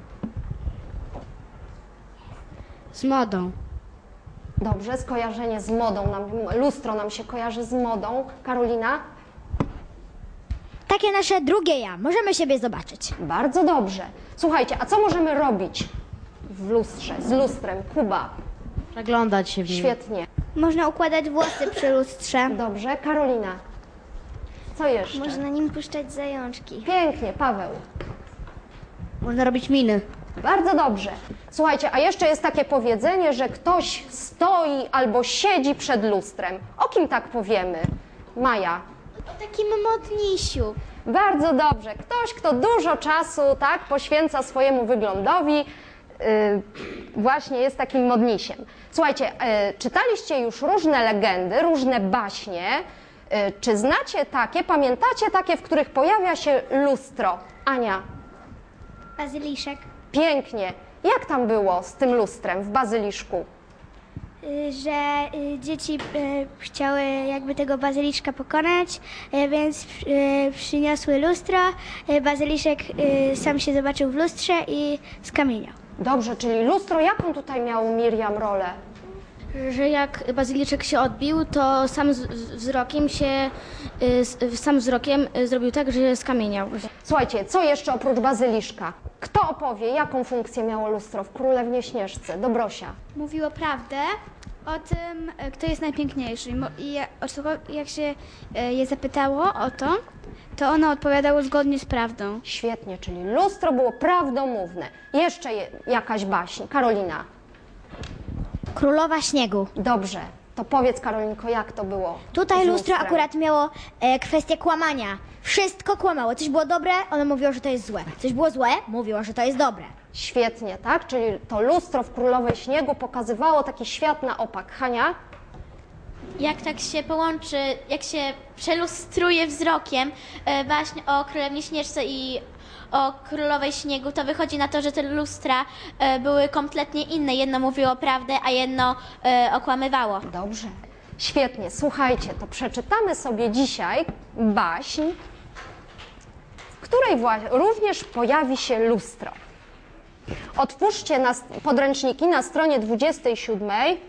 Z modą. Dobrze, skojarzenie z modą, lustro nam się kojarzy z modą. Karolina? Takie nasze drugie ja. Możemy siebie zobaczyć. Bardzo dobrze. Słuchajcie, a co możemy robić w lustrze, z lustrem? Kuba? Przeglądać się w nim. Świetnie. Można układać włosy przy lustrze. Dobrze. Karolina? Co jeszcze? Można nim puszczać zajączki. Pięknie. Paweł? Można robić miny. Bardzo dobrze. Słuchajcie, a jeszcze jest takie powiedzenie, że ktoś stoi albo siedzi przed lustrem. O kim tak powiemy? Maja? O takim modnisiu. Bardzo dobrze. Ktoś, kto dużo czasu poświęca swojemu wyglądowi, właśnie jest takim modnisiem. Słuchajcie, czytaliście już różne legendy, różne baśnie. Czy znacie takie, pamiętacie takie, w których pojawia się lustro? Ania? Bazyliszek. Pięknie. Jak tam było z tym lustrem w bazyliszku? Że dzieci chciały jakby tego bazyliszka pokonać, więc przyniosły lustro. Bazyliszek sam się zobaczył w lustrze i skamieniał. Dobrze, czyli lustro, jaką tutaj miał Miriam rolę? Że jak bazyliczek się odbił, to sam wzrokiem zrobił tak, że skamieniał. Słuchajcie, co jeszcze oprócz bazyliszka? Kto opowie, jaką funkcję miało lustro w Królewnie Śnieżce? Dobrosia. Mówiło prawdę o tym, kto jest najpiękniejszy. I jak się je zapytało o to, to ono odpowiadało zgodnie z prawdą. Świetnie, czyli lustro było prawdomówne. Jeszcze jakaś baśń. Karolina. Królowa Śniegu. Dobrze. To powiedz, Karolinko, jak to było? Tutaj z lustro lustrem? akurat miało kwestię kłamania. Wszystko kłamało. Coś było dobre, ono mówiło, że to jest złe. Coś było złe, mówiło, że to jest dobre. Świetnie, tak? Czyli to lustro w Królowej Śniegu pokazywało taki świat na opak. Hania? Jak tak się połączy, jak się przelustruje wzrokiem baśń o Królewnie Śnieżce i o Królowej Śniegu, to wychodzi na to, że te lustra były kompletnie inne. Jedno mówiło prawdę, a jedno okłamywało. Dobrze. Świetnie. Słuchajcie, to przeczytamy sobie dzisiaj baśń, w której również pojawi się lustro. Otwórzcie podręczniki na stronie 27.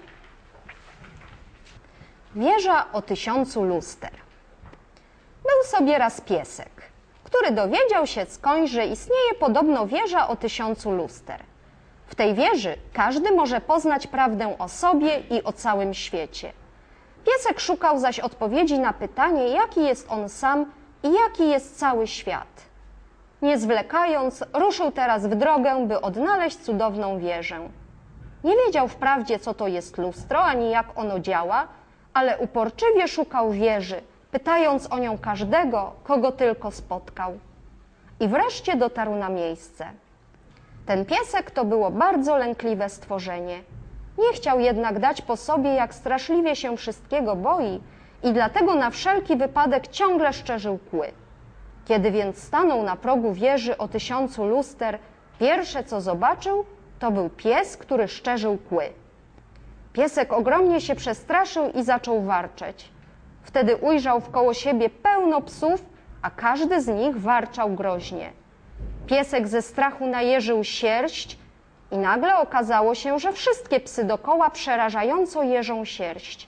Wieża o 1000 luster. Był sobie raz piesek, który dowiedział się skądś, że istnieje podobno wieża o 1000 luster. W tej wieży każdy może poznać prawdę o sobie i o całym świecie. Piesek szukał zaś odpowiedzi na pytanie, jaki jest on sam i jaki jest cały świat. Nie zwlekając, ruszył teraz w drogę, by odnaleźć cudowną wieżę. Nie wiedział wprawdzie, co to jest lustro, ani jak ono działa, ale uporczywie szukał wieży, pytając o nią każdego, kogo tylko spotkał. I wreszcie dotarł na miejsce. Ten piesek to było bardzo lękliwe stworzenie. Nie chciał jednak dać po sobie, jak straszliwie się wszystkiego boi i dlatego na wszelki wypadek ciągle szczerzył kły. Kiedy więc stanął na progu wieży o 1000 luster, pierwsze co zobaczył, to był pies, który szczerzył kły. Piesek ogromnie się przestraszył i zaczął warczeć. Wtedy ujrzał wkoło siebie pełno psów, a każdy z nich warczał groźnie. Piesek ze strachu najeżył sierść i nagle okazało się, że wszystkie psy dokoła przerażająco jeżą sierść.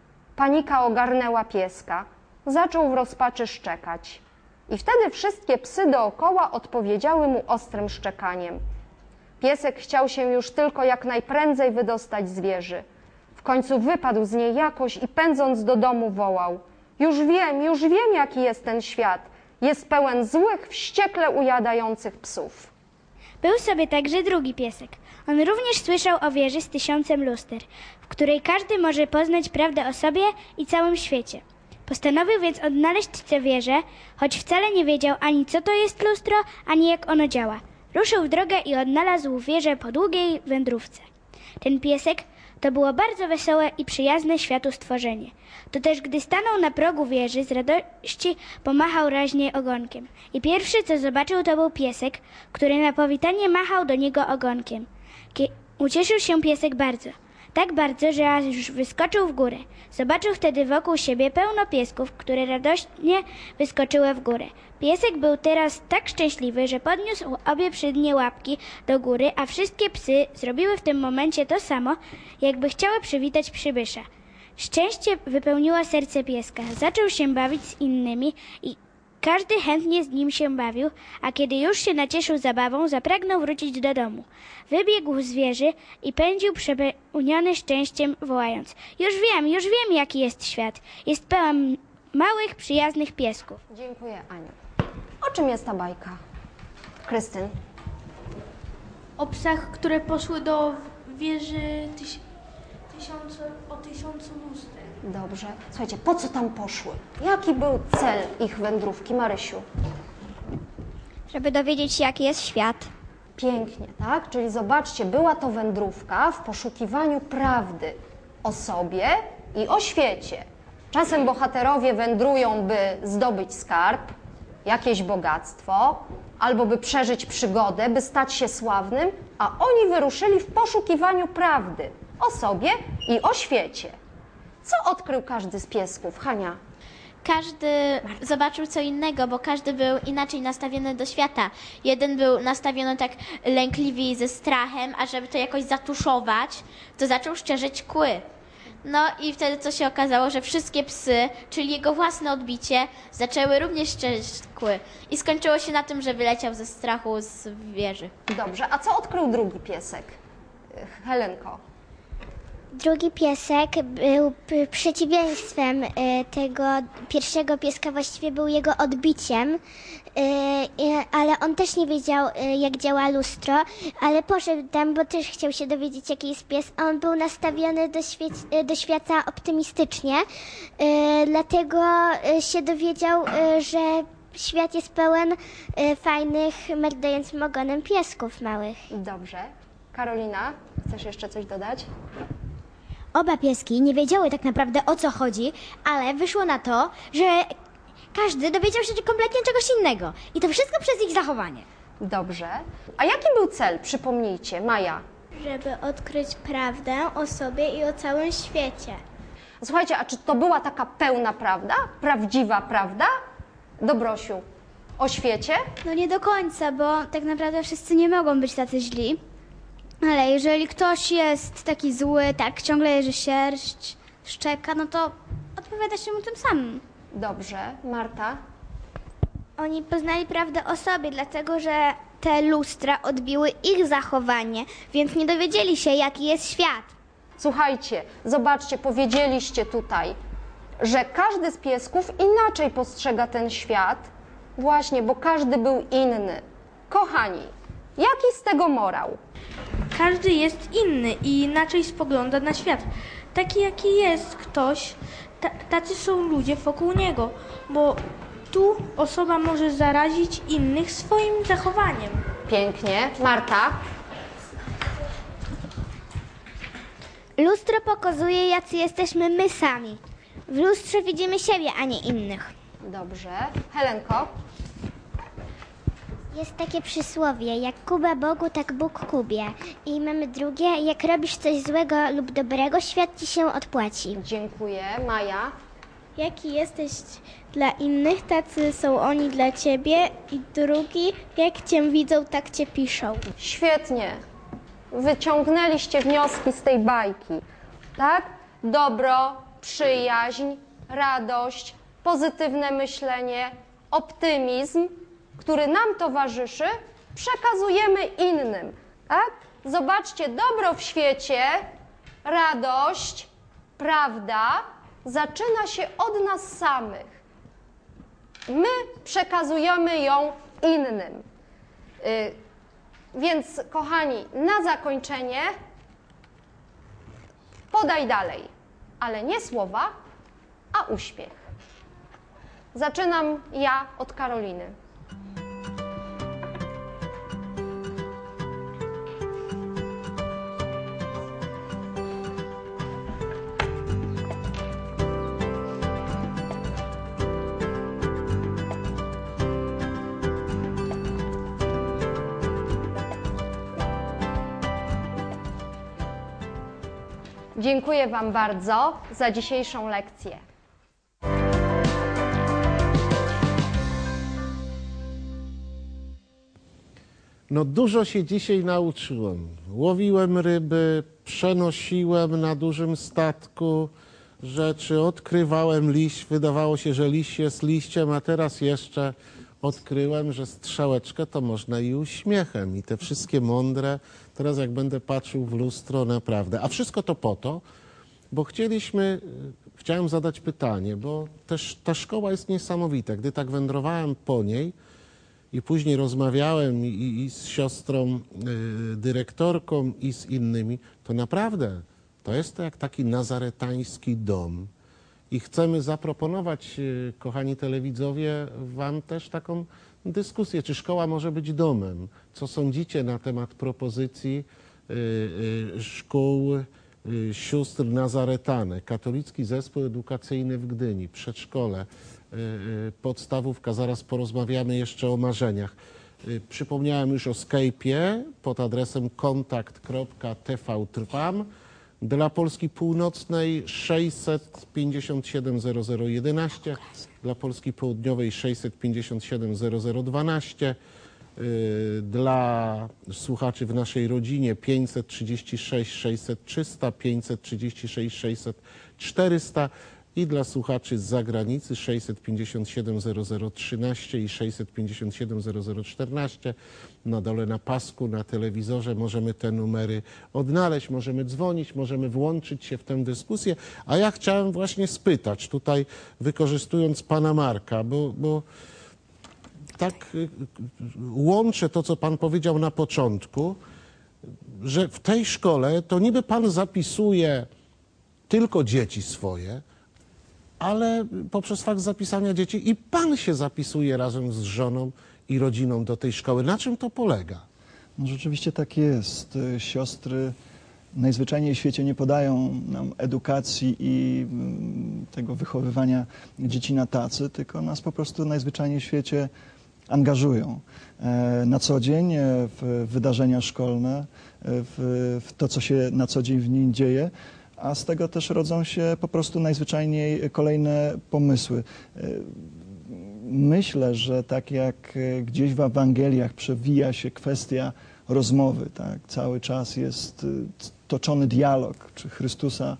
Panika ogarnęła pieska. Zaczął w rozpaczy szczekać. I wtedy wszystkie psy dookoła odpowiedziały mu ostrym szczekaniem. Piesek chciał się już tylko jak najprędzej wydostać z wieży. W końcu wypadł z niej jakoś i pędząc do domu wołał: już wiem, jaki jest ten świat. Jest pełen złych, wściekle ujadających psów. Był sobie także drugi piesek. On również słyszał o wieży z 1000 luster, w której każdy może poznać prawdę o sobie i całym świecie. Postanowił więc odnaleźć tę wieżę, choć wcale nie wiedział ani co to jest lustro, ani jak ono działa. Ruszył w drogę i odnalazł wieżę po długiej wędrówce. Ten piesek to było bardzo wesołe i przyjazne światu stworzenie. To też gdy stanął na progu wieży, z radości pomachał raźnie ogonkiem. I pierwszy co zobaczył, to był piesek, który na powitanie machał do niego ogonkiem. Ucieszył się piesek bardzo. Tak bardzo, że aż już wyskoczył w górę. Zobaczył wtedy wokół siebie pełno piesków, które radośnie wyskoczyły w górę. Piesek był teraz tak szczęśliwy, że podniósł obie przednie łapki do góry, a wszystkie psy zrobiły w tym momencie to samo, jakby chciały przywitać przybysza. Szczęście wypełniło serce pieska. Zaczął się bawić z innymi i każdy chętnie z nim się bawił, a kiedy już się nacieszył zabawą, zapragnął wrócić do domu. Wybiegł z wieży i pędził przepełniony szczęściem, wołając: już wiem, jaki jest świat. Jest pełen małych, przyjaznych piesków. Dziękuję, Aniu. O czym jest ta bajka? Krystyn? O psach, które poszły do wieży o 1000 luster. Dobrze. Słuchajcie, po co tam poszły? Jaki był cel ich wędrówki, Marysiu? Żeby dowiedzieć się, jaki jest świat. Pięknie, tak? Czyli zobaczcie, była to wędrówka w poszukiwaniu prawdy o sobie i o świecie. Czasem bohaterowie wędrują, by zdobyć skarb, jakieś bogactwo, albo by przeżyć przygodę, by stać się sławnym, a oni wyruszyli w poszukiwaniu prawdy o sobie i o świecie. Co odkrył każdy z piesków, Hania? Każdy zobaczył co innego, bo każdy był inaczej nastawiony do świata. Jeden był nastawiony tak lękliwie i ze strachem, a żeby to jakoś zatuszować, to zaczął szczerzyć kły. No i wtedy co się okazało, że wszystkie psy, czyli jego własne odbicie, zaczęły również szczerzyć kły. I skończyło się na tym, że wyleciał ze strachu z wieży. Dobrze, a co odkrył drugi piesek? Helenko. Drugi piesek był przeciwieństwem tego pierwszego pieska, właściwie był jego odbiciem, ale on też nie wiedział, jak działa lustro, ale poszedł tam, bo też chciał się dowiedzieć, jaki jest pies, a on był nastawiony do świata optymistycznie, dlatego się dowiedział, że świat jest pełen fajnych, merdającym ogonem piesków małych. Dobrze. Karolina, chcesz jeszcze coś dodać? Oba pieski nie wiedziały tak naprawdę, o co chodzi, ale wyszło na to, że każdy dowiedział się kompletnie czegoś innego. I to wszystko przez ich zachowanie. Dobrze. A jaki był cel? Przypomnijcie. Maja. Żeby odkryć prawdę o sobie i o całym świecie. Słuchajcie, a czy to była taka pełna prawda? Prawdziwa prawda? Dobrosiu, o świecie? No nie do końca, bo tak naprawdę wszyscy nie mogą być tacy źli. Ale jeżeli ktoś jest taki zły, tak ciągle jeży sierść, szczeka, no to odpowiada się mu tym samym. Dobrze. Marta? Oni poznali prawdę o sobie, dlatego że te lustra odbiły ich zachowanie, więc nie dowiedzieli się, jaki jest świat. Słuchajcie, zobaczcie, powiedzieliście tutaj, że każdy z piesków inaczej postrzega ten świat, właśnie, bo każdy był inny. Kochani, jaki z tego morał? Każdy jest inny i inaczej spogląda na świat. Taki jaki jest ktoś, tacy są ludzie wokół niego, bo tu osoba może zarazić innych swoim zachowaniem. Pięknie. Marta? Lustro pokazuje, jacy jesteśmy my sami. W lustrze widzimy siebie, a nie innych. Dobrze. Helenko? Jest takie przysłowie, jak Kuba Bogu, tak Bóg Kubie. I mamy drugie, jak robisz coś złego lub dobrego, świat ci się odpłaci. Dziękuję. Maja? Jaki jesteś dla innych, tacy są oni dla ciebie. I drugi, jak cię widzą, tak cię piszą. Świetnie. Wyciągnęliście wnioski z tej bajki, tak? Dobro, przyjaźń, radość, pozytywne myślenie, optymizm, który nam towarzyszy, przekazujemy innym, tak? Zobaczcie, dobro w świecie, radość, prawda, zaczyna się od nas samych. My przekazujemy ją innym. Więc, kochani, na zakończenie podaj dalej, ale nie słowa, a uśmiech. Zaczynam ja od Karoliny. Dziękuję Wam bardzo za dzisiejszą lekcję. No dużo się dzisiaj nauczyłem. Łowiłem ryby, przenosiłem na dużym statku rzeczy, odkrywałem liść. Wydawało się, że liść jest liściem, a teraz jeszcze odkryłem, że strzałeczkę to można i uśmiechem. I te wszystkie mądre, teraz jak będę patrzył w lustro, naprawdę. A wszystko to po to, bo chciałem zadać pytanie, bo też ta szkoła jest niesamowita. Gdy tak wędrowałem po niej i później rozmawiałem i z siostrą dyrektorką i z innymi, to naprawdę to jest to jak taki nazaretański dom. I chcemy zaproponować, kochani telewidzowie, Wam też taką dyskusję, czy szkoła może być domem. Co sądzicie na temat propozycji szkół sióstr Nazaretanek, katolicki zespół edukacyjny w Gdyni, przedszkole, podstawówka, zaraz porozmawiamy jeszcze o marzeniach. Przypomniałem już o Skype'ie pod adresem kontakt.tvtrwam. Dla Polski Północnej 657 0011, dla Polski Południowej 657 0012, dla słuchaczy w naszej rodzinie 536 600 300, 536 600 400 i dla słuchaczy z zagranicy 657 0013 i 657 0014. Na dole na pasku, na telewizorze możemy te numery odnaleźć, możemy dzwonić, możemy włączyć się w tę dyskusję. A ja chciałem właśnie spytać tutaj, wykorzystując pana Marka, bo tak łączę to, co pan powiedział na początku, że w tej szkole to niby pan zapisuje tylko dzieci swoje, ale poprzez fakt zapisania dzieci i pan się zapisuje razem z żoną i rodziną do tej szkoły. Na czym to polega? No rzeczywiście tak jest. Siostry najzwyczajniej w świecie nie podają nam edukacji i tego wychowywania dzieci na tacy, tylko nas po prostu najzwyczajniej w świecie angażują na co dzień w wydarzenia szkolne, w to, co się na co dzień w nim dzieje, a z tego też rodzą się po prostu najzwyczajniej kolejne pomysły. Myślę, że tak jak gdzieś w Ewangeliach przewija się kwestia rozmowy, tak? Cały czas jest toczony dialog, czy Chrystusa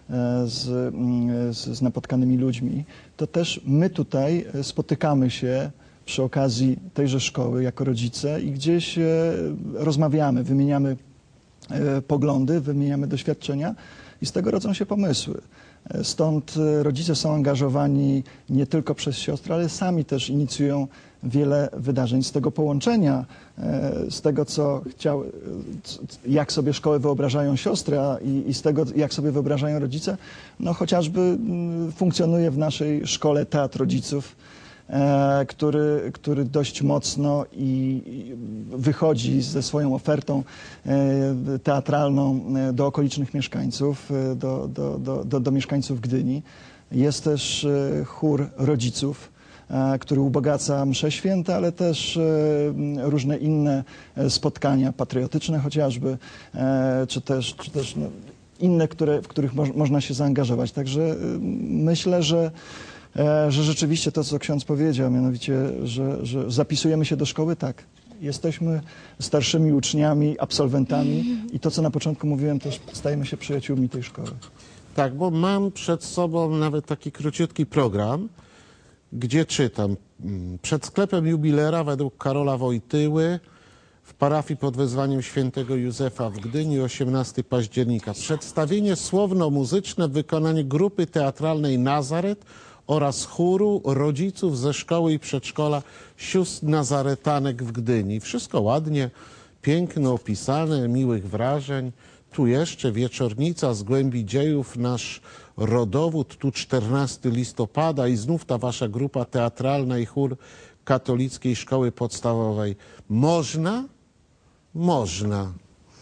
z napotkanymi ludźmi, to też my tutaj spotykamy się przy okazji tejże szkoły jako rodzice i gdzieś rozmawiamy, wymieniamy poglądy, wymieniamy doświadczenia i z tego rodzą się pomysły. Stąd rodzice są angażowani nie tylko przez siostry, ale sami też inicjują wiele wydarzeń. Z tego połączenia, z tego, jak sobie szkołę wyobrażają siostry i z tego, jak sobie wyobrażają rodzice, no chociażby funkcjonuje w naszej szkole Teatr Rodziców, który dość mocno i wychodzi ze swoją ofertą teatralną do okolicznych mieszkańców, do mieszkańców Gdyni. Jest też chór rodziców, który ubogaca msze święte, ale też różne inne spotkania patriotyczne chociażby, czy też no, inne, w których można się zaangażować. Także myślę, że rzeczywiście to, co ksiądz powiedział, mianowicie, że zapisujemy się do szkoły, tak. Jesteśmy starszymi uczniami, absolwentami i to, co na początku mówiłem, też stajemy się przyjaciółmi tej szkoły. Tak, bo mam przed sobą nawet taki króciutki program, gdzie czytam. Przed sklepem jubilera według Karola Wojtyły w parafii pod wezwaniem świętego Józefa w Gdyni 18 października. Przedstawienie słowno-muzyczne w wykonaniu grupy teatralnej Nazaret oraz chóru rodziców ze szkoły i przedszkola sióstr nazaretanek w Gdyni. Wszystko ładnie, piękno opisane, miłych wrażeń. Tu jeszcze wieczornica z głębi dziejów, nasz rodowód, tu 14 listopada i znów ta wasza grupa teatralna i chór katolickiej szkoły podstawowej. Można? Można.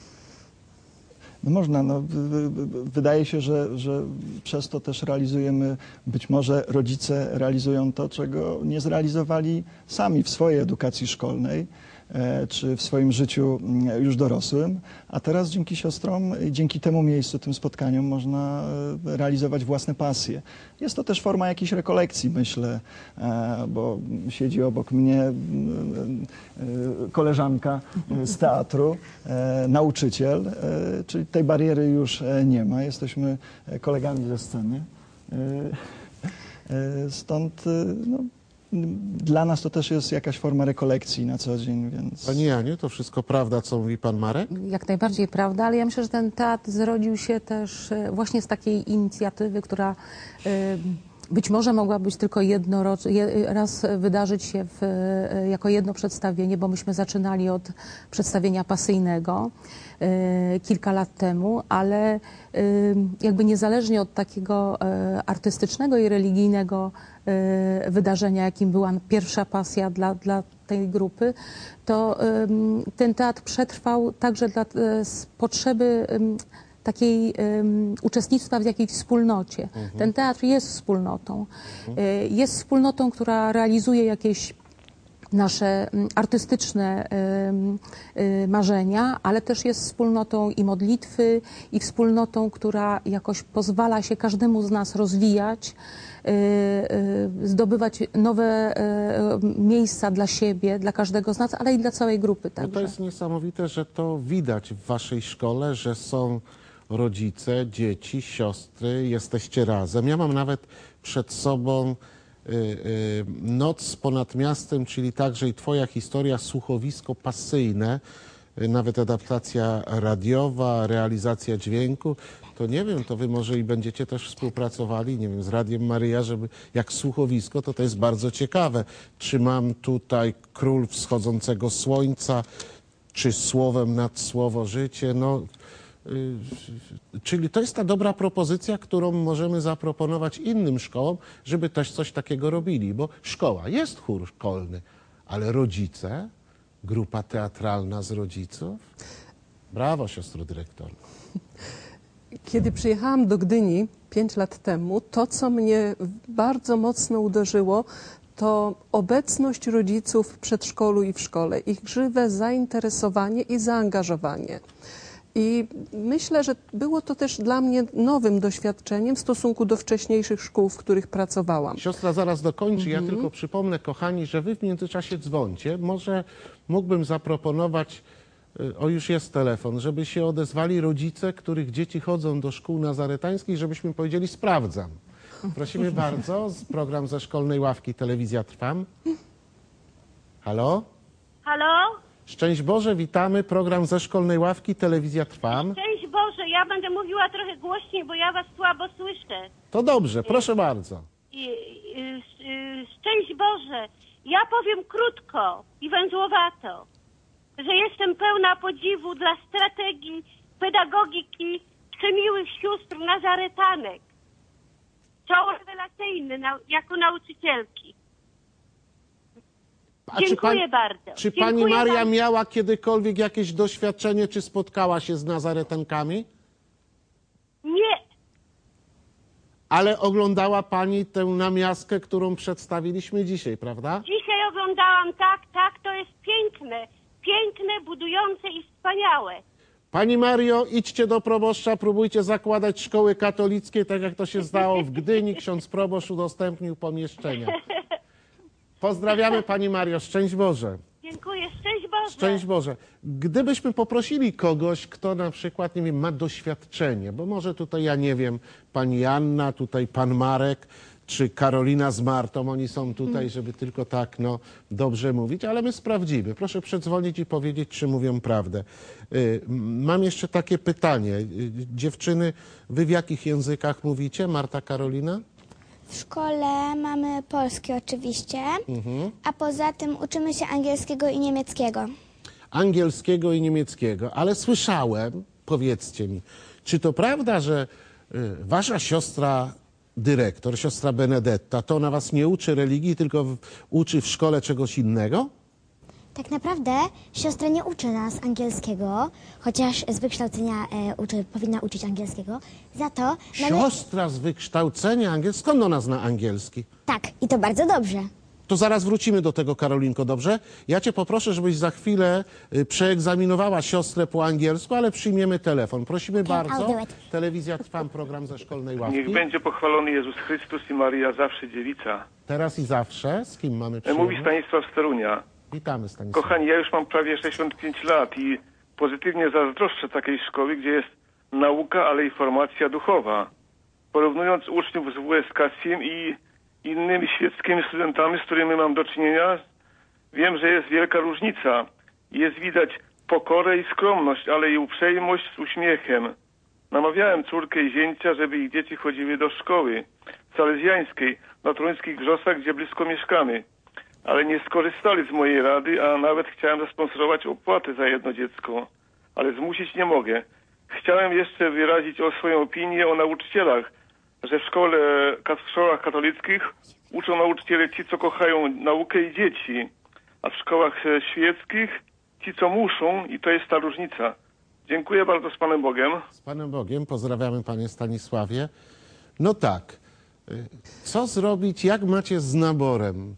No można. No, wydaje się, że przez to też realizujemy, być może rodzice realizują to, czego nie zrealizowali sami w swojej edukacji szkolnej, czy w swoim życiu już dorosłym, a teraz dzięki siostrom, dzięki temu miejscu, tym spotkaniom można realizować własne pasje. Jest to też forma jakiejś rekolekcji, myślę, bo siedzi obok mnie koleżanka z teatru, nauczyciel, czyli tej bariery już nie ma. Jesteśmy kolegami ze sceny. Stąd no, dla nas to też jest jakaś forma rekolekcji na co dzień, więc... Pani Aniu, to wszystko prawda, co mówi pan Marek? Jak najbardziej prawda, ale ja myślę, że ten teatr zrodził się też właśnie z takiej inicjatywy, która być może mogła być tylko raz wydarzyć się jako jedno przedstawienie, bo myśmy zaczynali od przedstawienia pasyjnego kilka lat temu, ale jakby niezależnie od takiego artystycznego i religijnego wydarzenia, jakim była pierwsza pasja dla tej grupy, to ten teatr przetrwał także z potrzeby takiej uczestnictwa w jakiejś wspólnocie. Ten teatr jest wspólnotą. Jest wspólnotą, która realizuje jakieś nasze artystyczne marzenia, ale też jest wspólnotą i modlitwy, i wspólnotą, która jakoś pozwala się każdemu z nas rozwijać, zdobywać nowe miejsca dla siebie, dla każdego z nas, ale i dla całej grupy. No to jest niesamowite, że to widać w waszej szkole, że są rodzice, dzieci, siostry, jesteście razem. Ja mam nawet przed sobą Noc ponad miastem, czyli także i twoja historia, słuchowisko pasyjne, nawet adaptacja radiowa, realizacja dźwięku. To nie wiem, to wy może i będziecie też współpracowali, nie wiem, z Radiem Maryja, żeby jak słuchowisko, to jest bardzo ciekawe. Czy mam tutaj Król Wschodzącego Słońca, czy Słowem nad Słowo Życie, no... Czyli to jest ta dobra propozycja, którą możemy zaproponować innym szkołom, żeby też coś takiego robili, bo szkoła, jest chór szkolny, ale rodzice, grupa teatralna z rodziców. Brawo, siostro dyrektor. Kiedy przyjechałam do Gdyni 5 lat temu, to, co mnie bardzo mocno uderzyło, to obecność rodziców w przedszkolu i w szkole, ich żywe zainteresowanie i zaangażowanie. I myślę, że było to też dla mnie nowym doświadczeniem w stosunku do wcześniejszych szkół, w których pracowałam. Siostra zaraz dokończy. Ja tylko przypomnę, kochani, że wy w międzyczasie dzwońcie. Może mógłbym zaproponować, o już jest telefon, żeby się odezwali rodzice, których dzieci chodzą do szkół nazaretańskich, żebyśmy powiedzieli sprawdzam. Prosimy bardzo, program ze Szkolnej Ławki, Telewizja Trwam. Halo? Halo? Szczęść Boże, witamy. Program Ze Szkolnej Ławki, Telewizja Trwam. Szczęść Boże, ja będę mówiła trochę głośniej, bo ja was słabo słyszę. To dobrze, proszę bardzo. Szczęść Boże, ja powiem krótko i węzłowato, że jestem pełna podziwu dla strategii pedagogiki przemiłych sióstr nazaretanek. Są rewelacyjne jako nauczycielki. Dziękuję bardzo. Czy pani Maria miała kiedykolwiek jakieś doświadczenie, czy spotkała się z nazaretankami? Nie. Ale oglądała pani tę namiastkę, którą przedstawiliśmy dzisiaj, prawda? Dzisiaj oglądałam, tak, to jest piękne. Piękne, budujące i wspaniałe. Pani Mario, idźcie do proboszcza, próbujcie zakładać szkoły katolickie, tak jak to się zdało w Gdyni. Ksiądz proboszcz udostępnił pomieszczenia. Pozdrawiamy pani Mario, szczęść Boże. Dziękuję, szczęść Boże. Szczęść Boże. Gdybyśmy poprosili kogoś, kto na przykład, nie wiem, ma doświadczenie, bo może tutaj, ja nie wiem, pani Anna, tutaj pan Marek, czy Karolina z Martą, oni są tutaj, żeby tylko tak, no, dobrze mówić, ale my sprawdzimy. Proszę przedzwonić i powiedzieć, czy mówią prawdę. Mam jeszcze takie pytanie. Dziewczyny, wy w jakich językach mówicie, Marta, Karolina? W szkole mamy polski oczywiście, a poza tym uczymy się angielskiego i niemieckiego. Angielskiego i niemieckiego, ale słyszałem, powiedzcie mi, czy to prawda, że wasza siostra dyrektor, siostra Benedetta, to ona was nie uczy religii, tylko uczy w szkole czegoś innego? Tak naprawdę siostra nie uczy nas angielskiego, chociaż z wykształcenia powinna uczyć angielskiego. Za to Siostra z wykształcenia angielskiego? Skąd ona zna angielski? Tak, i to bardzo dobrze. To zaraz wrócimy do tego, Karolinko, dobrze? Ja cię poproszę, żebyś za chwilę przeegzaminowała siostrę po angielsku, ale przyjmiemy telefon. Prosimy bardzo. Telewizja Trwam, program Ze Szkolnej Ławki. Niech będzie pochwalony Jezus Chrystus i Maria zawsze dziewica. Teraz i zawsze. Z kim mamy przyjemność? Mówi Stanisław z Torunia. Witamy, Stanisław. Kochani, ja już mam prawie 65 lat i pozytywnie zazdroszczę takiej szkoły, gdzie jest nauka, ale i formacja duchowa. Porównując uczniów z WSK SIM i innymi świeckimi studentami, z którymi mam do czynienia, wiem, że jest wielka różnica. Jest widać pokorę i skromność, ale i uprzejmość z uśmiechem. Namawiałem córkę i zięcia, żeby ich dzieci chodziły do szkoły salezjańskiej na Toruńskich Wrzosach, gdzie blisko mieszkamy. Ale nie skorzystali z mojej rady, a nawet chciałem zasponsorować opłatę za jedno dziecko. Ale zmusić nie mogę. Chciałem jeszcze wyrazić swoją opinię o nauczycielach, że w szkołach katolickich uczą nauczyciele ci, co kochają naukę i dzieci, a w szkołach świeckich ci, co muszą, i to jest ta różnica. Dziękuję bardzo, z Panem Bogiem. Z Panem Bogiem, pozdrawiamy panie Stanisławie. No tak, co zrobić, jak macie z naborem?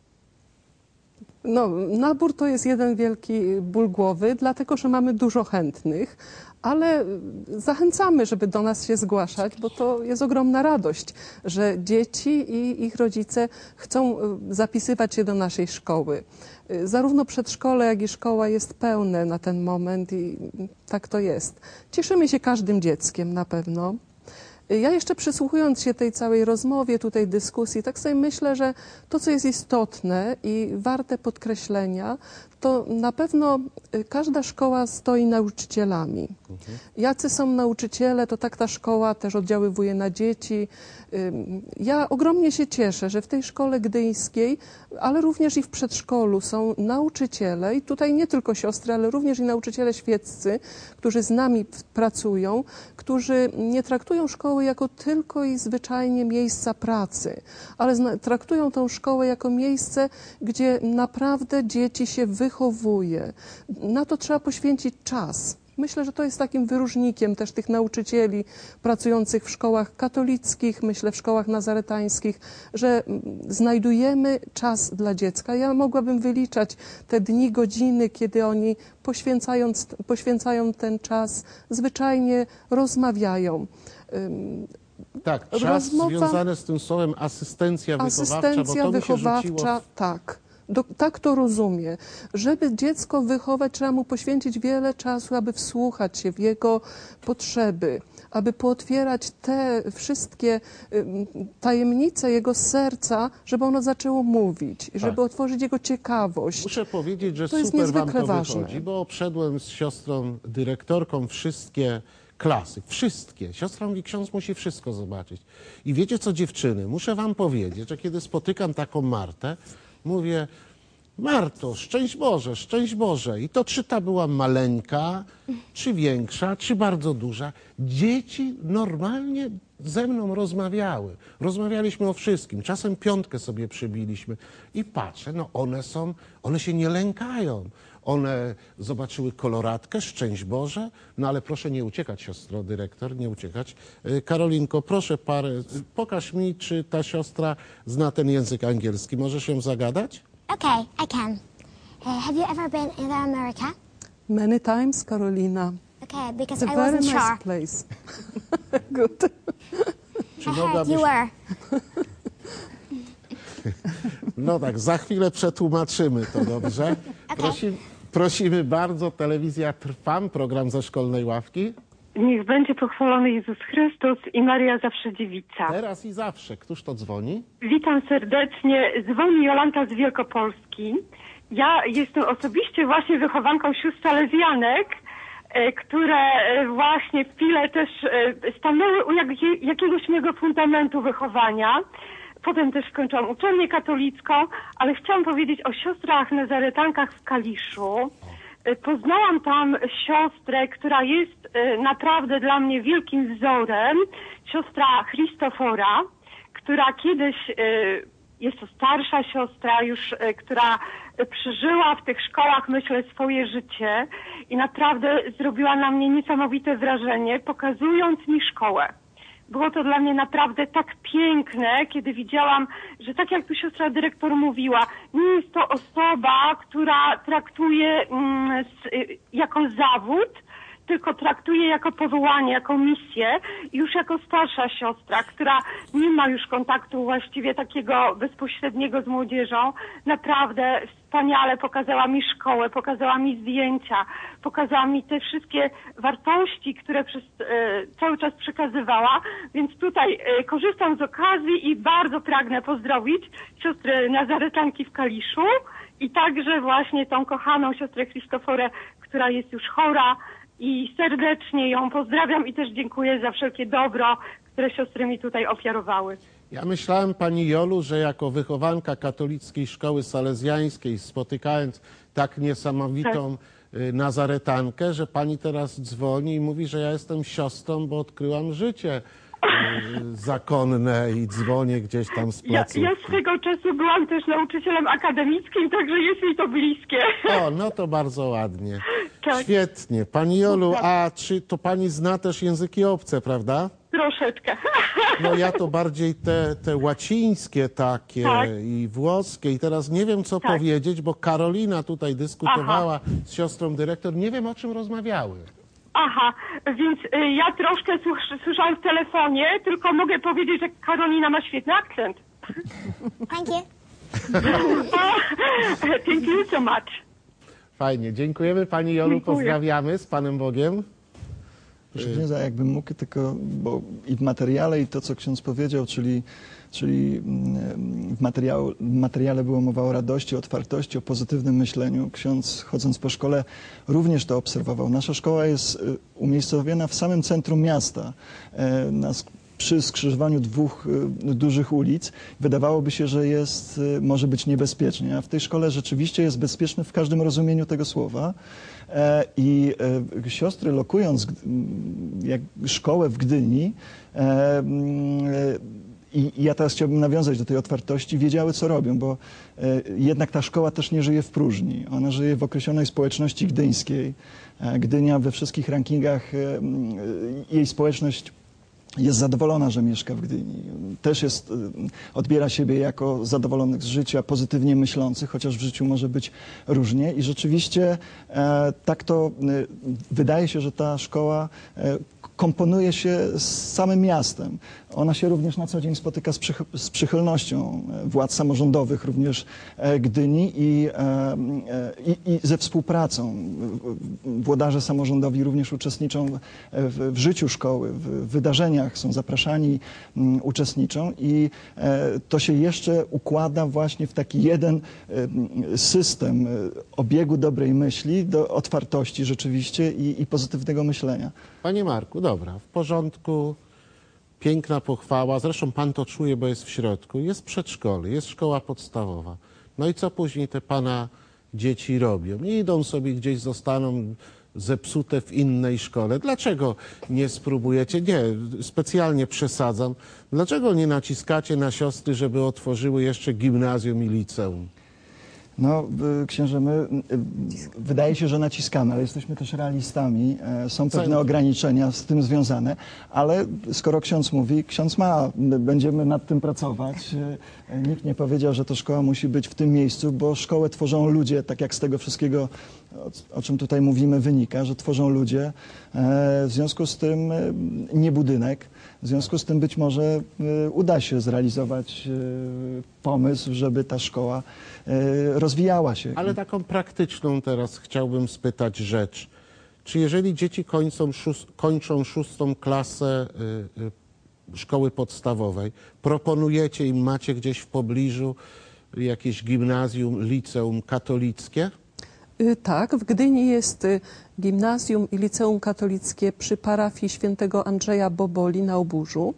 No, nabór to jest jeden wielki ból głowy, dlatego że mamy dużo chętnych, ale zachęcamy, żeby do nas się zgłaszać, bo to jest ogromna radość, że dzieci i ich rodzice chcą zapisywać się do naszej szkoły. Zarówno przedszkole, jak i szkoła jest pełne na ten moment i tak to jest. Cieszymy się każdym dzieckiem na pewno. Ja jeszcze przysłuchując się tej całej rozmowie, tutaj dyskusji, tak sobie myślę, że to, co jest istotne i warte podkreślenia, to na pewno każda szkoła stoi nauczycielami. Jacy są nauczyciele, to tak ta szkoła też oddziaływuje na dzieci. Ja ogromnie się cieszę, że w tej szkole gdyńskiej, ale również i w przedszkolu są nauczyciele i tutaj nie tylko siostry, ale również i nauczyciele świeccy, którzy z nami pracują, którzy nie traktują szkoły jako tylko i zwyczajnie miejsca pracy, ale traktują tą szkołę jako miejsce, gdzie naprawdę dzieci się wychowuje. Na to trzeba poświęcić czas. Myślę, że to jest takim wyróżnikiem też tych nauczycieli pracujących w szkołach katolickich, myślę w szkołach nazaretańskich, że znajdujemy czas dla dziecka. Ja mogłabym wyliczać te dni, godziny, kiedy oni poświęcają ten czas, zwyczajnie rozmawiają. Tak, czas związany z tym słowem asystencja wychowawcza, bo to mi się rzuciło tak. tak to rozumie. Żeby dziecko wychować, trzeba mu poświęcić wiele czasu, aby wsłuchać się w jego potrzeby, aby pootwierać te wszystkie tajemnice jego serca, żeby ono zaczęło mówić, żeby otworzyć jego ciekawość. Muszę powiedzieć, że to jest super wam to ważne. wychodzi, bo obszedłem z siostrą dyrektorką wszystkie klasy. Wszystkie. Siostra mówi, ksiądz musi wszystko zobaczyć. I wiecie co, dziewczyny, muszę wam powiedzieć, że kiedy spotykam taką Martę, mówię, Marto, szczęść Boże, szczęść Boże. I to czy ta była maleńka, czy większa, czy bardzo duża. Dzieci normalnie ze mną rozmawiały. Rozmawialiśmy o wszystkim. Czasem piątkę sobie przybiliśmy. I patrzę, no one się nie lękają. One zobaczyły koloratkę, szczęść Boże, no ale proszę nie uciekać, siostro dyrektor, nie uciekać. Karolinko, proszę pokaż mi, czy ta siostra zna ten język angielski. Możesz ją zagadać? Okay, I can. Have you ever been in America? Many times, Karolina. Okay, because It's a I very wasn't nice sure. place. Good. I heard you were. No tak, za chwilę przetłumaczymy to, dobrze? Prosimy bardzo, telewizja Trwam, program ze szkolnej ławki. Niech będzie pochwalony Jezus Chrystus i Maria zawsze dziewica. Teraz i zawsze. Któż to dzwoni? Witam serdecznie. Dzwoni Jolanta z Wielkopolski. Ja jestem osobiście właśnie wychowanką sióstr salezjanek, które właśnie w Pile też stanęły u jakiegoś mego fundamentu wychowania. Potem też skończyłam uczelnię katolicką, ale chciałam powiedzieć o siostrach nazaretankach w Kaliszu. Poznałam tam siostrę, która jest naprawdę dla mnie wielkim wzorem, siostra Christofora, która kiedyś, jest to starsza siostra już, która przeżyła w tych szkołach, myślę, swoje życie i naprawdę zrobiła na mnie niesamowite wrażenie, pokazując mi szkołę. Było to dla mnie naprawdę tak piękne, kiedy widziałam, że tak jak tu siostra dyrektor mówiła, nie jest to osoba, która traktuje jako zawód, tylko traktuje jako powołanie, jako misję. Już jako starsza siostra, która nie ma już kontaktu właściwie takiego bezpośredniego z młodzieżą, naprawdę wspaniale pokazała mi szkołę, pokazała mi zdjęcia, pokazała mi te wszystkie wartości, które przez cały czas przekazywała. Więc tutaj korzystam z okazji i bardzo pragnę pozdrowić siostry nazaretanki w Kaliszu i także właśnie tą kochaną siostrę Christoforę, która jest już chora, i serdecznie ją pozdrawiam i też dziękuję za wszelkie dobro, które siostry mi tutaj ofiarowały. Ja myślałem, pani Jolu, że jako wychowanka katolickiej szkoły salezjańskiej, spotykając tak niesamowitą nazaretankę, że pani teraz dzwoni i mówi, że ja jestem siostrą, bo odkryłam życie zakonne i dzwonię gdzieś tam z placówki. Ja swego czasu byłam też nauczycielem akademickim, także jest mi to bliskie. O, no to bardzo ładnie. Tak. Świetnie. Pani Jolu, a czy to pani zna też języki obce, prawda? Troszeczkę. No ja to bardziej te łacińskie takie i włoskie. I teraz nie wiem, co powiedzieć, bo Karolina tutaj dyskutowała z siostrą dyrektor. Nie wiem, o czym rozmawiały. Aha, więc ja troszkę słyszałam w telefonie, tylko mogę powiedzieć, że Karolina ma świetny akcent. Thank you. Thank you so much. Fajnie, dziękujemy pani Jolu, Dziękuję. pozdrawiamy, z Panem Bogiem. Proszę księdza, jakbym mógł tylko, bo i w materiale, i to, co ksiądz powiedział, czyli w materiale było mowa o radości, otwartości, o pozytywnym myśleniu. Ksiądz, chodząc po szkole, również to obserwował. Nasza szkoła jest umiejscowiona w samym centrum miasta, przy skrzyżowaniu dwóch dużych ulic. Wydawałoby się, że może być niebezpiecznie, a w tej szkole rzeczywiście jest bezpieczny w każdym rozumieniu tego słowa. I siostry, lokując szkołę w Gdyni, i ja teraz chciałbym nawiązać do tej otwartości, wiedziały, co robią, bo jednak ta szkoła też nie żyje w próżni. Ona żyje w określonej społeczności gdyńskiej. Gdynia we wszystkich rankingach, jej społeczność jest zadowolona, że mieszka w Gdyni. Też odbiera siebie jako zadowolonych z życia, pozytywnie myślących, chociaż w życiu może być różnie. I rzeczywiście tak to wydaje się, że ta szkoła komponuje się z samym miastem. Ona się również na co dzień spotyka z przychylnością władz samorządowych, również Gdyni i ze współpracą. Włodarze samorządowi również uczestniczą w życiu szkoły, w wydarzeniach, są zapraszani, uczestniczą i to się jeszcze układa właśnie w taki jeden system obiegu dobrej myśli, do otwartości rzeczywiście i pozytywnego myślenia. Panie Marku, dobra, w porządku, piękna pochwała, zresztą pan to czuje, bo jest w środku, jest przedszkole, jest szkoła podstawowa. No i co później te pana dzieci robią? Idą sobie gdzieś, zostaną zepsute w innej szkole. Dlaczego nie spróbujecie, nie, specjalnie przesadzam, dlaczego nie naciskacie na siostry, żeby otworzyły jeszcze gimnazjum i liceum? No, księże, my wydaje się, że naciskamy, ale jesteśmy też realistami. Są pewne ograniczenia z tym związane, ale skoro ksiądz mówi, ksiądz ma, będziemy nad tym pracować. Nikt nie powiedział, że to szkoła musi być w tym miejscu, bo szkołę tworzą ludzie, tak jak z tego wszystkiego, o czym tutaj mówimy, wynika, że tworzą ludzie. W związku z tym nie budynek. W związku z tym być może uda się zrealizować pomysł, żeby ta szkoła rozwijała się. Ale taką praktyczną teraz chciałbym spytać rzecz. Czy jeżeli dzieci kończą 6. klasę szkoły podstawowej, proponujecie im, macie gdzieś w pobliżu jakieś gimnazjum, liceum katolickie? Tak, w Gdyni jest gimnazjum i liceum katolickie przy parafii świętego Andrzeja Boboli na Oburzu.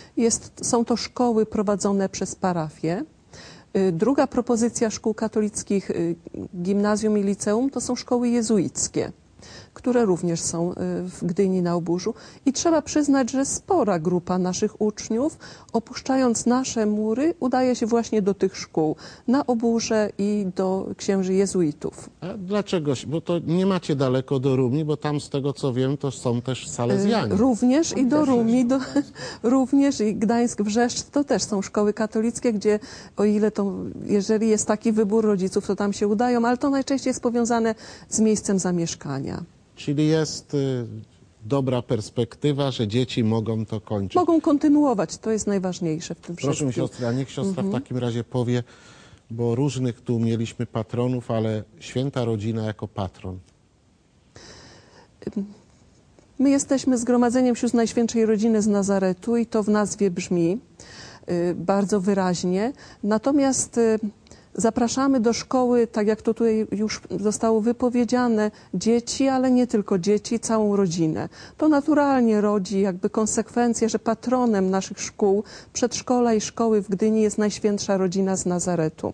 Są to szkoły prowadzone przez parafię. Druga propozycja szkół katolickich, gimnazjum i liceum, to są szkoły jezuickie, które również są w Gdyni na Oburzu. I trzeba przyznać, że spora grupa naszych uczniów, opuszczając nasze mury, udaje się właśnie do tych szkół, na Oburze i do księży jezuitów. A dlaczego? Bo to nie macie daleko do Rumi, bo tam z tego co wiem, to są też salezjanie. Również i do Rumi, również i Gdańsk-Wrzeszcz, to też są szkoły katolickie, gdzie o ile to, jeżeli jest taki wybór rodziców, to tam się udają, ale to najczęściej jest powiązane z miejscem zamieszkania. Czyli jest dobra perspektywa, że dzieci mogą to kończyć. Mogą kontynuować, to jest najważniejsze w tym wszystkim. wszystkim. Proszę siostra, niech siostra w takim razie powie, bo różnych tu mieliśmy patronów, ale Święta Rodzina jako patron. My jesteśmy Zgromadzeniem Sióstr Najświętszej Rodziny z Nazaretu i to w nazwie brzmi bardzo wyraźnie. Natomiast zapraszamy do szkoły, tak jak to tutaj już zostało wypowiedziane, dzieci, ale nie tylko dzieci, całą rodzinę. To naturalnie rodzi jakby konsekwencje, że patronem naszych szkół, przedszkola i szkoły w Gdyni jest Najświętsza Rodzina z Nazaretu.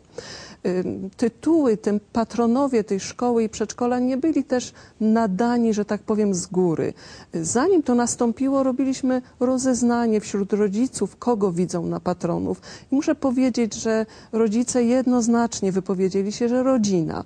Tytuły, tym patronowie tej szkoły i przedszkola nie byli też nadani, że tak powiem, z góry. Zanim to nastąpiło, robiliśmy rozeznanie wśród rodziców, kogo widzą na patronów. I muszę powiedzieć, że rodzice jednoznacznie wypowiedzieli się, że rodzina.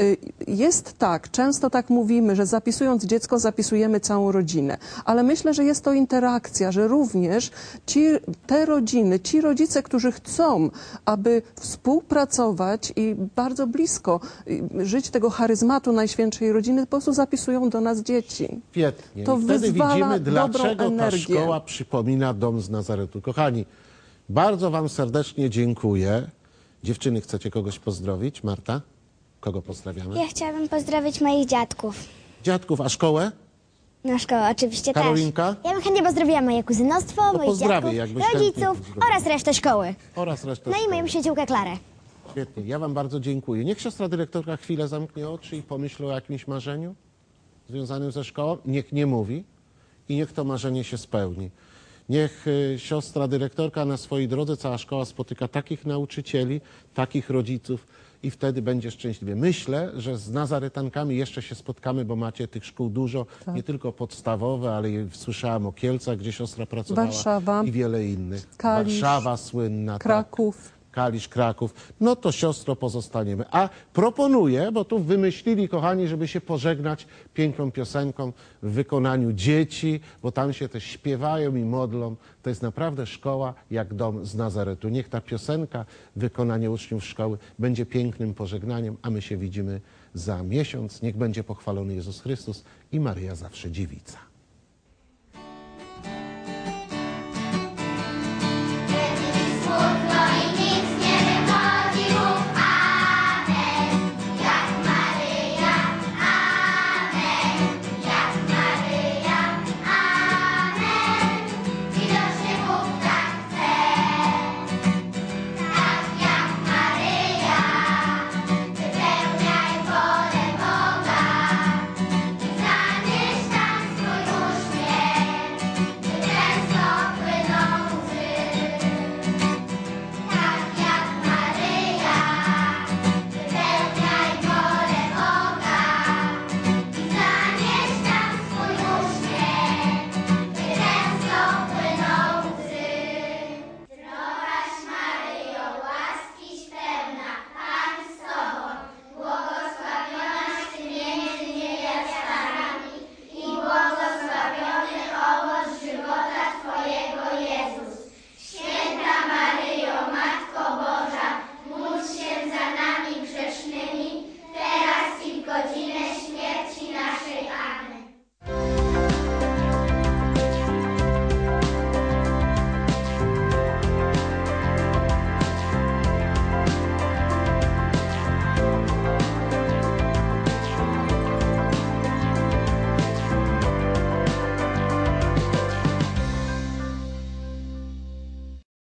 Jest tak, często tak mówimy, że zapisując dziecko, zapisujemy całą rodzinę. Ale myślę, że jest to interakcja, że również te rodziny, ci rodzice, którzy chcą, aby współpracować i bardzo blisko żyć tego charyzmatu Najświętszej Rodziny, po prostu zapisują do nas dzieci. Świetnie. To wtedy widzimy, dlaczego energię. Ta szkoła przypomina dom z Nazaretu. Kochani, bardzo wam serdecznie dziękuję. Dziewczyny, chcecie kogoś pozdrowić? Marta? Kogo pozdrawiamy? Ja chciałabym pozdrowić moich dziadków. Dziadków, a szkołę? Na szkołę oczywiście Karolinka? też. Ja bym chętnie pozdrowiła moje kuzynostwo, moich dziadków, rodziców oraz resztę szkoły. No i moją przyjaciółkę Klarę. Świetnie, ja wam bardzo dziękuję. Niech siostra dyrektorka chwilę zamknie oczy i pomyśli o jakimś marzeniu związanym ze szkołą. Niech nie mówi i niech to marzenie się spełni. Niech siostra dyrektorka na swojej drodze, cała szkoła spotyka takich nauczycieli, takich rodziców i wtedy będzie szczęśliwie. Myślę, że z Nazaretankami jeszcze się spotkamy, bo macie tych szkół dużo, nie tylko podstawowe, ale słyszałam o Kielcach, gdzie siostra pracowała, Warszawa, i wiele innych. Kalisz, Warszawa słynna. Kraków. Tak. Kalisz, Kraków, no to siostro pozostaniemy. A proponuję, bo tu wymyślili, kochani, żeby się pożegnać piękną piosenką w wykonaniu dzieci, bo tam się też śpiewają i modlą. To jest naprawdę szkoła jak dom z Nazaretu. Niech ta piosenka w wykonaniu uczniów szkoły będzie pięknym pożegnaniem, a my się widzimy za miesiąc. Niech będzie pochwalony Jezus Chrystus i Maryja zawsze dziewica.